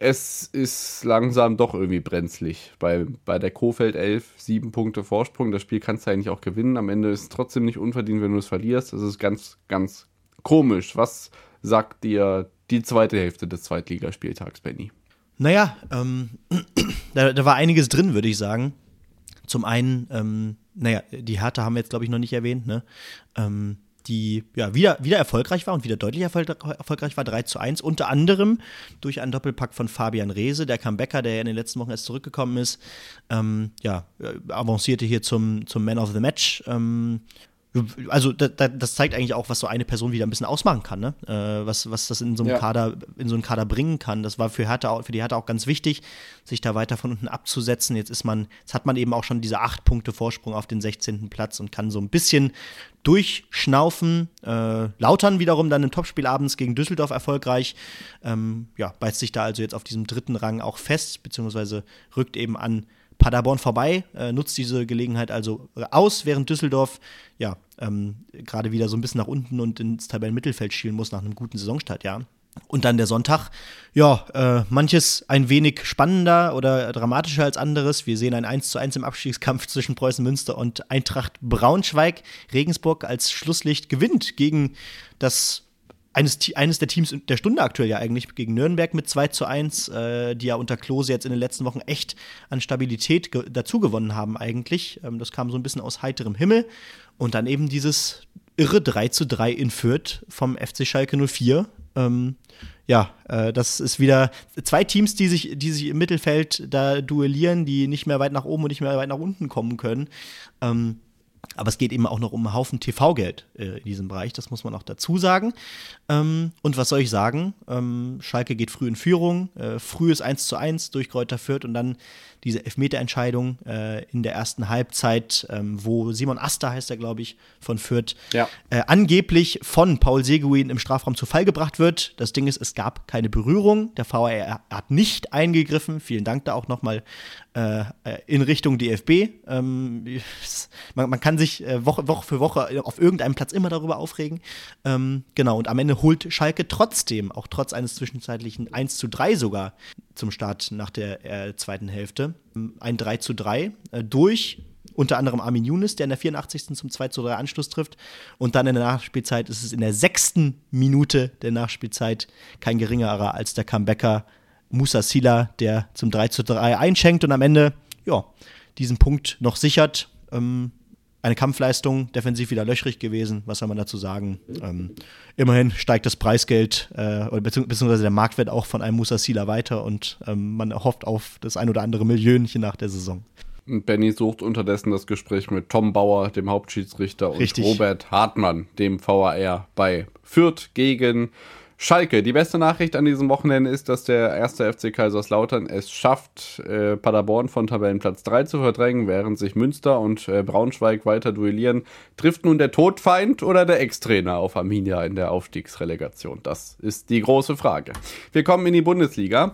Es ist langsam doch irgendwie brenzlig. Bei, bei der Kohfeldt elf, sieben Punkte Vorsprung. Das Spiel kannst du eigentlich auch gewinnen. Am Ende ist es trotzdem nicht unverdient, wenn du es verlierst. Das ist ganz, ganz komisch. Was sagt dir die zweite Hälfte des Zweitligaspieltags, Benny? Naja, ähm, da, da war einiges drin, würde ich sagen. Zum einen, ähm, naja, die Hertha haben wir jetzt, glaube ich, noch nicht erwähnt, ne? Ähm, die ja wieder, wieder erfolgreich war und wieder deutlich erfolg, erfolgreich war, drei zu eins, unter anderem durch einen Doppelpack von Fabian Reese, der Comebacker, der ja in den letzten Wochen erst zurückgekommen ist, ähm, ja, avancierte hier zum, zum Man of the Match. Ähm, Also da, da, das zeigt eigentlich auch, was so eine Person wieder ein bisschen ausmachen kann, ne? Äh, was, was das in so einem ja. Kader, in so einen Kader bringen kann. Das war für Hertha, für die Hertha auch ganz wichtig, sich da weiter von unten abzusetzen. Jetzt ist man, jetzt hat man eben auch schon diese acht Punkte Vorsprung auf den sechzehnten Platz und kann so ein bisschen durchschnaufen. Äh, Lautern wiederum dann im Topspiel abends gegen Düsseldorf erfolgreich. Ähm, ja, beißt sich da also jetzt auf diesem dritten Rang auch fest, beziehungsweise rückt eben an Paderborn vorbei, äh, nutzt diese Gelegenheit also aus, während Düsseldorf ja ähm, gerade wieder so ein bisschen nach unten und ins Tabellenmittelfeld schielen muss nach einem guten Saisonstart, ja. Und dann der Sonntag, ja, äh, manches ein wenig spannender oder dramatischer als anderes. Wir sehen ein eins zu eins im Abstiegskampf zwischen Preußen Münster und Eintracht Braunschweig. Regensburg als Schlusslicht gewinnt gegen das Eines, eines der Teams der Stunde aktuell ja eigentlich gegen Nürnberg mit zwei zu eins, äh, die ja unter Klose jetzt in den letzten Wochen echt an Stabilität ge- dazu gewonnen haben eigentlich. Ähm, das kam so ein bisschen aus heiterem Himmel. Und dann eben dieses irre drei zu drei in Fürth vom F C Schalke null vier. Ähm, ja, äh, das ist wieder zwei Teams, die sich, die sich im Mittelfeld da duellieren, die nicht mehr weit nach oben und nicht mehr weit nach unten kommen können. Ähm, Aber es geht eben auch noch um einen Haufen T V-Geld äh, in diesem Bereich, das muss man auch dazu sagen. Ähm, und was soll ich sagen? Ähm, Schalke geht früh in Führung, äh, frühes eins zu eins durch Greuther Fürth und dann diese Elfmeterentscheidung äh, in der ersten Halbzeit, ähm, wo Simon Aster, heißt er, glaube ich, von Fürth, ja. äh, angeblich von Paul Seguin im Strafraum zu Fall gebracht wird. Das Ding ist, es gab keine Berührung. Der V A R hat nicht eingegriffen. Vielen Dank da auch nochmal äh, in Richtung D F B. Ähm, man, man kann sich äh, Woche, Woche für Woche auf irgendeinem Platz immer darüber aufregen. Ähm, genau, und am Ende holt Schalke trotzdem, auch trotz eines zwischenzeitlichen eins zu drei sogar zum Start nach der äh, zweiten Hälfte, ein drei zu drei äh, durch unter anderem Armin Younes, der in der vierundachtzigsten zum zwei zu drei Anschluss trifft. Und dann in der Nachspielzeit ist es in der sechsten Minute der Nachspielzeit kein geringerer als der Comebacker Moussa Sila, der zum drei zu drei einschenkt und am Ende ja, diesen Punkt noch sichert. Ähm, eine Kampfleistung, defensiv wieder löchrig gewesen, was soll man dazu sagen? Ähm, immerhin steigt das Preisgeld äh, oder beziehungsweise der Marktwert auch von einem Moussa Sila weiter und ähm, man hofft auf das ein oder andere Millionchen nach der Saison. Benny sucht unterdessen das Gespräch mit Tom Bauer, dem Hauptschiedsrichter, und Richtig. Robert Hartmann, dem V A R bei Fürth gegen Schalke. Die beste Nachricht an diesem Wochenende ist, dass der erste F C Kaiserslautern es schafft, äh, Paderborn von Tabellenplatz drei zu verdrängen, während sich Münster und äh, Braunschweig weiter duellieren. Trifft nun der Todfeind oder der Ex-Trainer auf Arminia in der Aufstiegsrelegation? Das ist die große Frage. Wir kommen in die Bundesliga.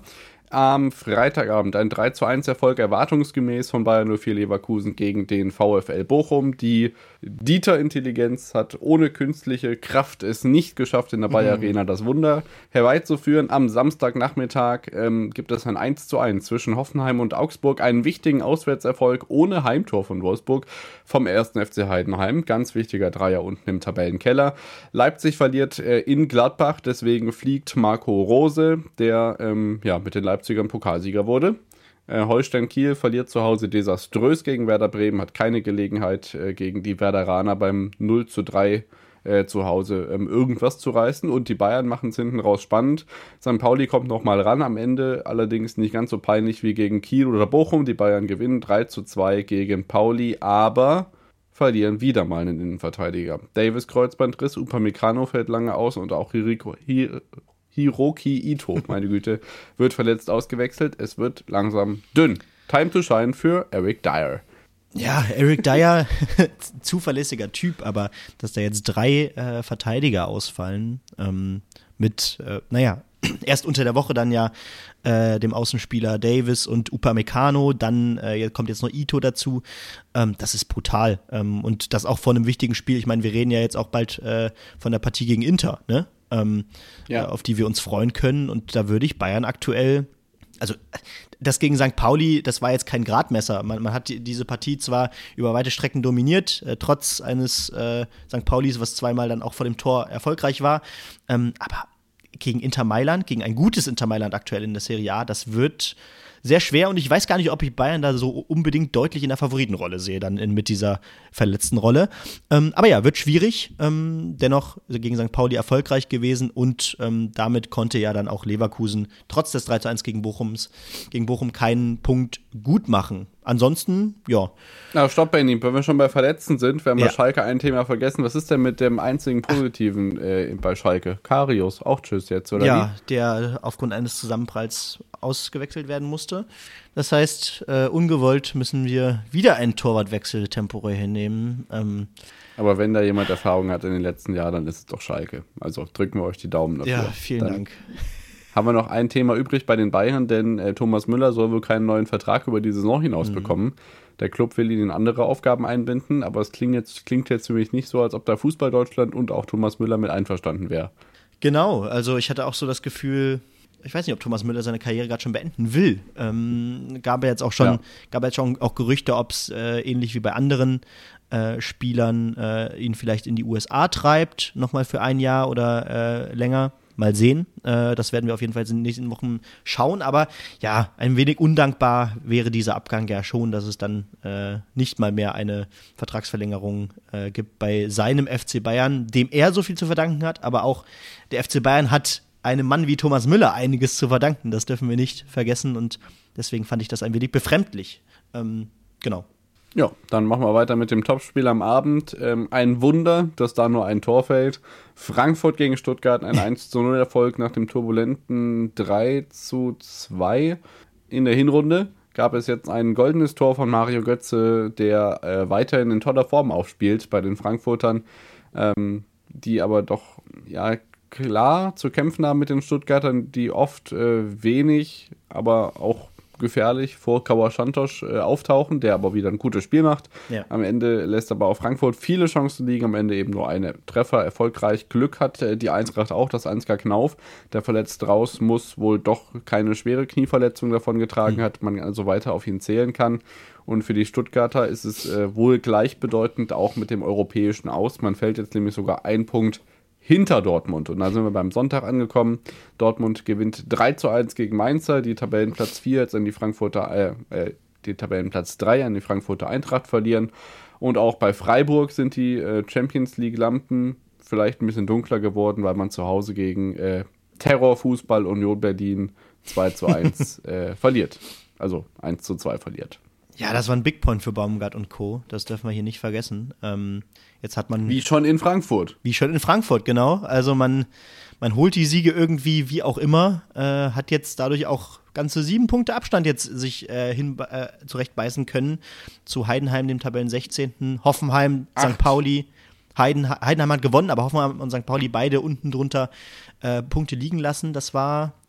Am Freitagabend ein drei zu eins Erfolg erwartungsgemäß von Bayer null vier Leverkusen gegen den VfL Bochum. Die Dieter-Intelligenz hat ohne künstliche Kraft es nicht geschafft, in der Bayer Arena das Wunder herbeizuführen. Am Samstagnachmittag ähm, gibt es ein eins zu eins zwischen Hoffenheim und Augsburg. Einen wichtigen Auswärtserfolg ohne Heimtor von Wolfsburg vom ersten F C Heidenheim. Ganz wichtiger Dreier unten im Tabellenkeller. Leipzig verliert äh, in Gladbach, deswegen fliegt Marco Rose, der ähm, ja, mit den Leipzigern Pokalsieger wurde. Äh, Holstein Kiel verliert zu Hause desaströs gegen Werder Bremen, hat keine Gelegenheit äh, gegen die Werderaner beim null zu drei äh, zu Hause ähm, irgendwas zu reißen, und die Bayern machen es hinten raus spannend. Sankt Pauli kommt nochmal ran am Ende, allerdings nicht ganz so peinlich wie gegen Kiel oder Bochum. Die Bayern gewinnen drei zu zwei gegen Pauli, aber verlieren wieder mal einen Innenverteidiger. Davis Kreuzbandriss, Upamecano fällt lange aus und auch Hiriko, Hir Hiroki Ito, meine Güte, wird verletzt ausgewechselt. Es wird langsam dünn. Time to shine für Eric Dyer. Ja, Eric Dyer, zuverlässiger Typ, aber dass da jetzt drei äh, Verteidiger ausfallen, ähm, mit, äh, naja, erst unter der Woche dann ja äh, dem Außenspieler Davis und Upamecano, dann äh, kommt jetzt noch Ito dazu. Ähm, das ist brutal. Ähm, und das auch vor einem wichtigen Spiel. Ich meine, wir reden ja jetzt auch bald äh, von der Partie gegen Inter, ne? Ähm, ja. äh, auf die wir uns freuen können. Und da würde ich Bayern aktuell, also das gegen Sankt Pauli, das war jetzt kein Gradmesser. Man, man hat die, diese Partie zwar über weite Strecken dominiert, äh, trotz eines äh, Sankt Paulis, was zweimal dann auch vor dem Tor erfolgreich war. Ähm, aber gegen Inter Mailand, gegen ein gutes Inter Mailand aktuell in der Serie A, das wird sehr schwer, und ich weiß gar nicht, ob ich Bayern da so unbedingt deutlich in der Favoritenrolle sehe, dann in, mit dieser verletzten Rolle. Ähm, aber ja, wird schwierig. Ähm, dennoch gegen Sankt Pauli erfolgreich gewesen, und ähm, damit konnte ja dann auch Leverkusen trotz des drei zu eins gegen Bochums, gegen Bochum keinen Punkt gut machen. Ansonsten, ja. Na, stopp, Benny, wenn wir schon bei Verletzten sind, wir haben ja. bei Schalke ein Thema vergessen. Was ist denn mit dem einzigen Positiven äh, bei Schalke? Karius, auch tschüss jetzt, oder ja, wie? Der aufgrund eines Zusammenpralls ausgewechselt werden musste. Das heißt, äh, ungewollt müssen wir wieder einen Torwartwechsel temporär hinnehmen. Ähm, Aber wenn da jemand Erfahrung hat in den letzten Jahren, dann ist es doch Schalke. Also drücken wir euch die Daumen dafür. Ja, vielen dann Dank. Haben wir noch ein Thema übrig bei den Bayern, denn äh, Thomas Müller soll wohl keinen neuen Vertrag über die Saison hinaus mhm. bekommen. Der Club will ihn in andere Aufgaben einbinden, aber es klingt jetzt, klingt jetzt für mich nicht so, als ob da Fußball Deutschland und auch Thomas Müller mit einverstanden wäre. Genau, also ich hatte auch so das Gefühl, ich weiß nicht, ob Thomas Müller seine Karriere gerade schon beenden will. Ähm, gab ja jetzt auch schon, ja. gab jetzt schon auch Gerüchte, ob es äh, ähnlich wie bei anderen äh, Spielern äh, ihn vielleicht in die U S A treibt, nochmal für ein Jahr oder äh, länger. Mal sehen. Äh, das werden wir auf jeden Fall in den nächsten Wochen schauen. Aber ja, ein wenig undankbar wäre dieser Abgang ja schon, dass es dann äh, nicht mal mehr eine Vertragsverlängerung äh, gibt bei seinem F C Bayern, dem er so viel zu verdanken hat. Aber auch der F C Bayern hat einem Mann wie Thomas Müller einiges zu verdanken. Das dürfen wir nicht vergessen. Und deswegen fand ich das ein wenig befremdlich. Ähm, genau. Ja, dann machen wir weiter mit dem Topspiel am Abend. Ähm, ein Wunder, dass da nur ein Tor fällt. Frankfurt gegen Stuttgart, ein eins zu null Erfolg nach dem turbulenten drei zu zwei in der Hinrunde. Gab es jetzt ein goldenes Tor von Mario Götze, der äh, weiterhin in toller Form aufspielt bei den Frankfurtern, ähm, die aber doch ja klar zu kämpfen haben mit den Stuttgartern, die oft äh, wenig, aber auch gefährlich vor Kawasantos äh, auftauchen, der aber wieder ein gutes Spiel macht. Ja. Am Ende lässt aber auch Frankfurt viele Chancen liegen, am Ende eben nur eine Treffer. Erfolgreich Glück hat äh, die Eintracht auch, das Ansgar Knauf, der verletzt raus muss, wohl doch keine schwere Knieverletzung davon getragen mhm. hat, man also weiter auf ihn zählen kann. Und für die Stuttgarter ist es äh, wohl gleichbedeutend auch mit dem Europäischen Aus. Man fällt jetzt nämlich sogar ein Punkt hinter Dortmund. Und da sind wir beim Sonntag angekommen. Dortmund gewinnt drei zu eins gegen Mainzer, die Tabellenplatz vier jetzt an die Frankfurter, äh, äh, die Tabellenplatz drei an die Frankfurter Eintracht verlieren. Und auch bei Freiburg sind die äh, Champions League-Lampen vielleicht ein bisschen dunkler geworden, weil man zu Hause gegen äh, Terrorfußball Union Berlin zwei zu eins äh, verliert. Also eins zu zwei verliert. Ja, das war ein Big Point für Baumgart und Co. Das dürfen wir hier nicht vergessen. Ähm, jetzt hat man wie schon in Frankfurt. Wie schon in Frankfurt, genau. Also man, man holt die Siege irgendwie, wie auch immer, äh, hat jetzt dadurch auch ganze sieben Punkte Abstand jetzt sich äh, hin äh, zurechtbeißen können zu Heidenheim, dem Tabellen sechzehnten Hoffenheim, Acht. Sankt Pauli. Heiden, Heidenheim hat gewonnen, aber Hoffenheim und Sankt Pauli beide unten drunter äh, Punkte liegen lassen. Das war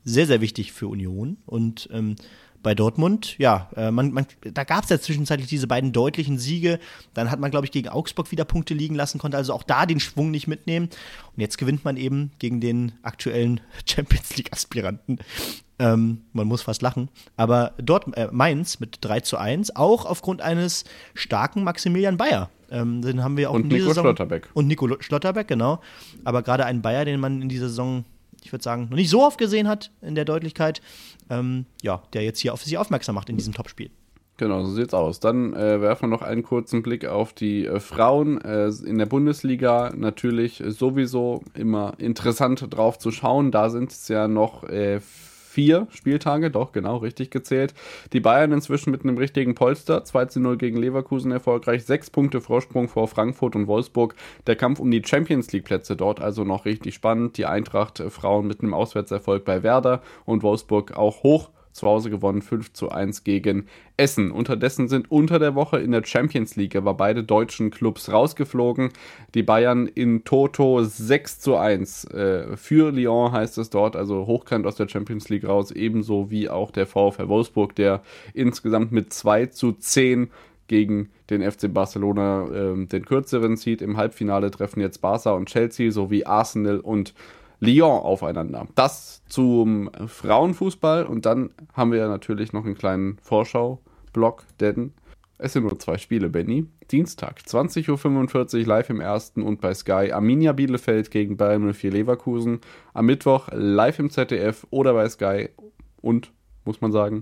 sehr, sehr wichtig für Union. Und ähm, bei Dortmund, ja, äh, man, man, da gab es ja zwischenzeitlich diese beiden deutlichen Siege. Dann hat man, glaube ich, gegen Augsburg wieder Punkte liegen lassen, konnte also auch da den Schwung nicht mitnehmen. Und jetzt gewinnt man eben gegen den aktuellen Champions-League-Aspiranten. Ähm, man muss fast lachen. Aber dort äh, Mainz mit drei zu eins, auch aufgrund eines starken Maximilian Bayer. Ähm, den haben wir auch und in dieser Nico Saison. Schlotterbeck. Und Nico Schlotterbeck, genau. Aber gerade ein Bayer, den man in dieser Saison, ich würde sagen, noch nicht so oft gesehen hat in der Deutlichkeit, ähm, ja, der jetzt hier auf sich aufmerksam macht in diesem Topspiel. Genau, so sieht's aus. Dann äh, werfen wir noch einen kurzen Blick auf die äh, Frauen äh, in der Bundesliga. Natürlich äh, sowieso immer interessant drauf zu schauen. Da sind es ja noch äh, vier Spieltage, doch, genau, richtig gezählt. Die Bayern inzwischen mit einem richtigen Polster. zwei zu null gegen Leverkusen erfolgreich. Sechs Punkte Vorsprung vor Frankfurt und Wolfsburg. Der Kampf um die Champions-League-Plätze dort also noch richtig spannend. Die Eintracht äh, Frauen mit einem Auswärtserfolg bei Werder und Wolfsburg auch hoch. Zu Hause gewonnen, fünf zu eins gegen Essen. Unterdessen sind unter der Woche in der Champions League aber beide deutschen Clubs rausgeflogen. Die Bayern in Toto sechs zu eins. Äh, für Lyon heißt es dort, also hochkant aus der Champions League raus, ebenso wie auch der VfL Wolfsburg, der insgesamt mit zwei zu zehn gegen den F C Barcelona äh, den kürzeren zieht. Im Halbfinale treffen jetzt Barca und Chelsea sowie Arsenal und Lyon aufeinander. Das zum Frauenfußball und dann haben wir ja natürlich noch einen kleinen Vorschau-Block, denn es sind nur zwei Spiele, Benny. Dienstag, zwanzig Uhr fünfundvierzig live im ersten und bei Sky Arminia Bielefeld gegen Bayern null vier Leverkusen. Am Mittwoch live im Z D F oder bei Sky und, muss man sagen,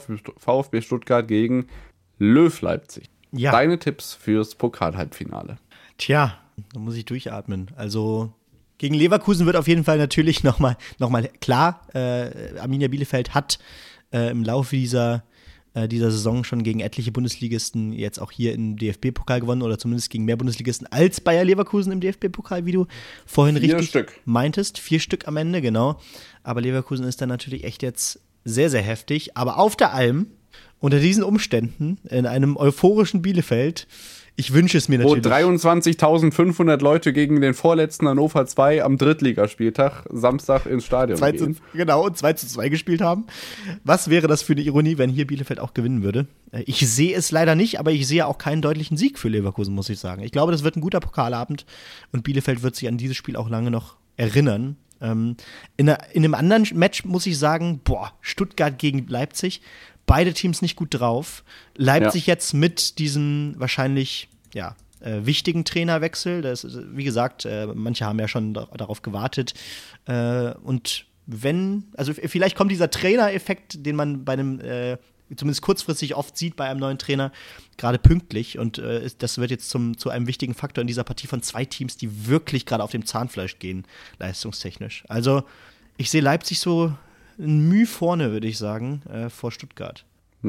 VfB Stuttgart gegen Löw Leipzig. Ja. Deine Tipps fürs Pokal-Halbfinale? Tja, da muss ich durchatmen. Also gegen Leverkusen wird auf jeden Fall natürlich nochmal noch mal klar, äh, Arminia Bielefeld hat äh, im Laufe dieser, äh, dieser Saison schon gegen etliche Bundesligisten jetzt auch hier im D F B-Pokal gewonnen oder zumindest gegen mehr Bundesligisten als Bayer Leverkusen im D F B-Pokal, wie du vorhin Vier richtig Stück. meintest. Vier Stück am Ende, genau. Aber Leverkusen ist dann natürlich echt jetzt sehr, sehr heftig. Aber auf der Alm, unter diesen Umständen, in einem euphorischen Bielefeld, ich wünsche es mir natürlich. Wo dreiundzwanzigtausendfünfhundert Leute gegen den vorletzten Hannover zwei am Drittligaspieltag Samstag ins Stadion zwei gehen. Zu, genau, und zwei zu zwei gespielt haben. Was wäre das für eine Ironie, wenn hier Bielefeld auch gewinnen würde? Ich sehe es leider nicht, aber ich sehe auch keinen deutlichen Sieg für Leverkusen, muss ich sagen. Ich glaube, das wird ein guter Pokalabend und Bielefeld wird sich an dieses Spiel auch lange noch erinnern. Ähm, in, einer, in einem anderen Match muss ich sagen, boah, Stuttgart gegen Leipzig, beide Teams nicht gut drauf. Leipzig ja. jetzt mit diesem wahrscheinlich ja, äh, wichtigen Trainerwechsel. Das ist, wie gesagt, äh, manche haben ja schon da, darauf gewartet. Äh, und wenn, also vielleicht kommt dieser Trainereffekt, den man bei einem, äh, zumindest kurzfristig oft sieht bei einem neuen Trainer, gerade pünktlich. Und äh, das wird jetzt zum, zu einem wichtigen Faktor in dieser Partie von zwei Teams, die wirklich gerade auf dem Zahnfleisch gehen, leistungstechnisch. Also ich sehe Leipzig so ein Mühe vorne, würde ich sagen, äh, vor Stuttgart.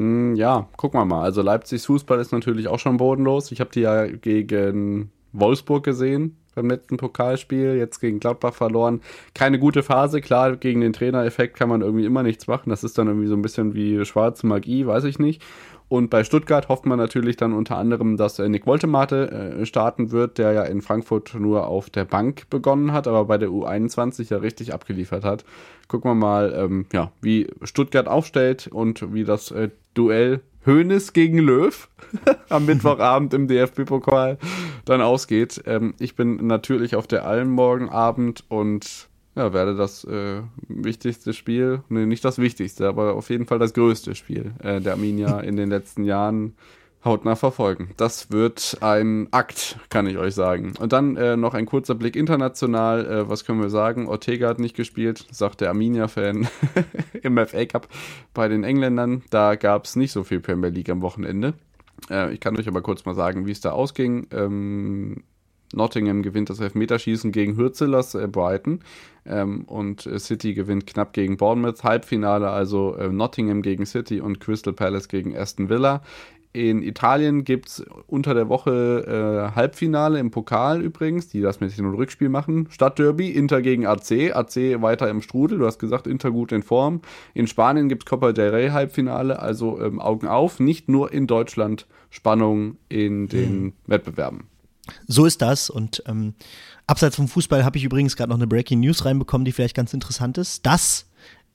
Ja, gucken wir mal. Also Leipzigs Fußball ist natürlich auch schon bodenlos. Ich habe die ja gegen Wolfsburg gesehen beim letzten Pokalspiel, jetzt gegen Gladbach verloren. Keine gute Phase, klar, gegen den Trainereffekt kann man irgendwie immer nichts machen. Das ist dann irgendwie so ein bisschen wie schwarze Magie, weiß ich nicht. Und bei Stuttgart hofft man natürlich dann unter anderem, dass Nick Woltemate äh, starten wird, der ja in Frankfurt nur auf der Bank begonnen hat, aber bei der U einundzwanzig ja richtig abgeliefert hat. Gucken wir mal, ähm, ja, wie Stuttgart aufstellt und wie das äh, Duell Hoeneß gegen Löw am Mittwochabend im D F B-Pokal dann ausgeht. Ähm, ich bin natürlich auf der Alm morgen Abend und ja, werde das äh, wichtigste Spiel, nee, nicht das wichtigste, aber auf jeden Fall das größte Spiel äh, der Arminia in den letzten Jahren hautnah verfolgen. Das wird ein Akt, kann ich euch sagen. Und dann äh, noch ein kurzer Blick international. Äh, was können wir sagen? Ortega hat nicht gespielt, sagt der Arminia-Fan im F A Cup bei den Engländern. Da gab es nicht so viel Premier League am Wochenende. Äh, ich kann euch aber kurz mal sagen, wie es da ausging. Ähm, Nottingham gewinnt das Elfmeterschießen gegen Hürzelers äh, Brighton ähm, und äh, City gewinnt knapp gegen Bournemouth. Halbfinale also äh, Nottingham gegen City und Crystal Palace gegen Aston Villa. In Italien gibt es unter der Woche äh, Halbfinale im Pokal übrigens, die das mit Hin- und Rückspiel machen. Stadtderby, Inter gegen A C. A C weiter im Strudel, du hast gesagt, Inter gut in Form. In Spanien gibt es Copa del Rey Halbfinale, also ähm, Augen auf. Nicht nur in Deutschland Spannung in den mhm. Wettbewerben. So ist das und ähm, abseits vom Fußball habe ich übrigens gerade noch eine Breaking News reinbekommen, die vielleicht ganz interessant ist, dass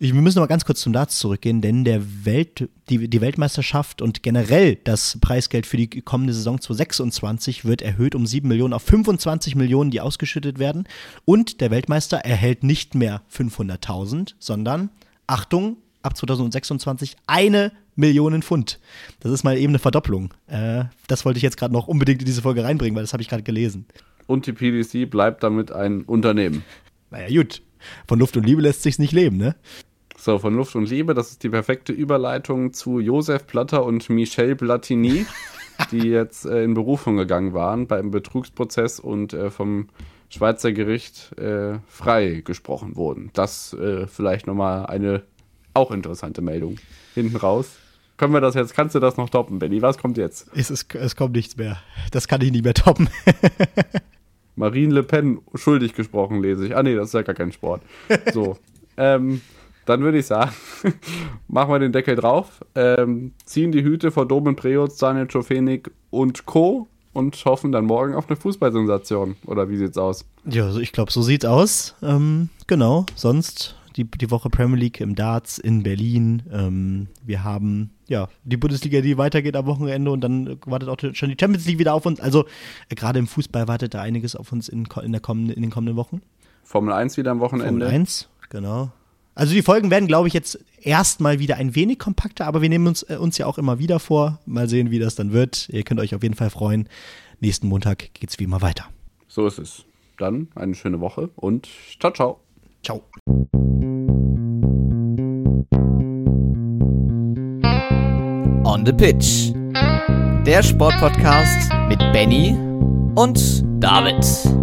Ich, wir müssen noch mal ganz kurz zum Darts zurückgehen, denn der Welt, die, die Weltmeisterschaft und generell das Preisgeld für die kommende Saison zwanzig sechsundzwanzig wird erhöht um sieben Millionen auf fünfundzwanzig Millionen, die ausgeschüttet werden. Und der Weltmeister erhält nicht mehr fünfhunderttausend, sondern, Achtung, ab zwanzig sechsundzwanzig eine Million Pfund. Das ist mal eben eine Verdopplung. Äh, das wollte ich jetzt gerade noch unbedingt in diese Folge reinbringen, weil das habe ich gerade gelesen. Und die P D C bleibt damit ein Unternehmen. Naja, gut. Von Luft und Liebe lässt sich's nicht leben, ne? So, von Luft und Liebe, das ist die perfekte Überleitung zu Josef Blatter und Michel Platini, die jetzt äh, in Berufung gegangen waren beim Betrugsprozess und äh, vom Schweizer Gericht äh, frei gesprochen wurden. Das äh, vielleicht nochmal eine auch interessante Meldung. Hinten raus. Können wir das jetzt, kannst du das noch toppen, Benni? Was kommt jetzt? Es, ist, es kommt nichts mehr. Das kann ich nicht mehr toppen. Marine Le Pen schuldig gesprochen, lese ich. Ah nee, das ist ja gar kein Sport. So, ähm, dann würde ich sagen, machen wir den Deckel drauf, ähm, ziehen die Hüte vor Domen Preoz, Daniel Czofenik und Co. und hoffen dann morgen auf eine Fußballsensation. Oder wie sieht's aus? Ja, also ich glaube, so sieht's aus. Ähm, genau, sonst die, die Woche Premier League im Darts in Berlin. Ähm, wir haben ja die Bundesliga, die weitergeht am Wochenende und dann wartet auch schon die Champions League wieder auf uns. Also äh, gerade im Fußball wartet da einiges auf uns in, in, der kommenden, in den kommenden Wochen. Formel eins wieder am Wochenende. Formel eins, genau. Also die Folgen werden, glaube ich, jetzt erstmal wieder ein wenig kompakter, aber wir nehmen uns, äh, uns ja auch immer wieder vor. Mal sehen, wie das dann wird. Ihr könnt euch auf jeden Fall freuen. Nächsten Montag geht's wie immer weiter. So ist es. Dann eine schöne Woche und ciao, ciao. Ciao. On the Pitch. Der Sportpodcast mit Benny und David.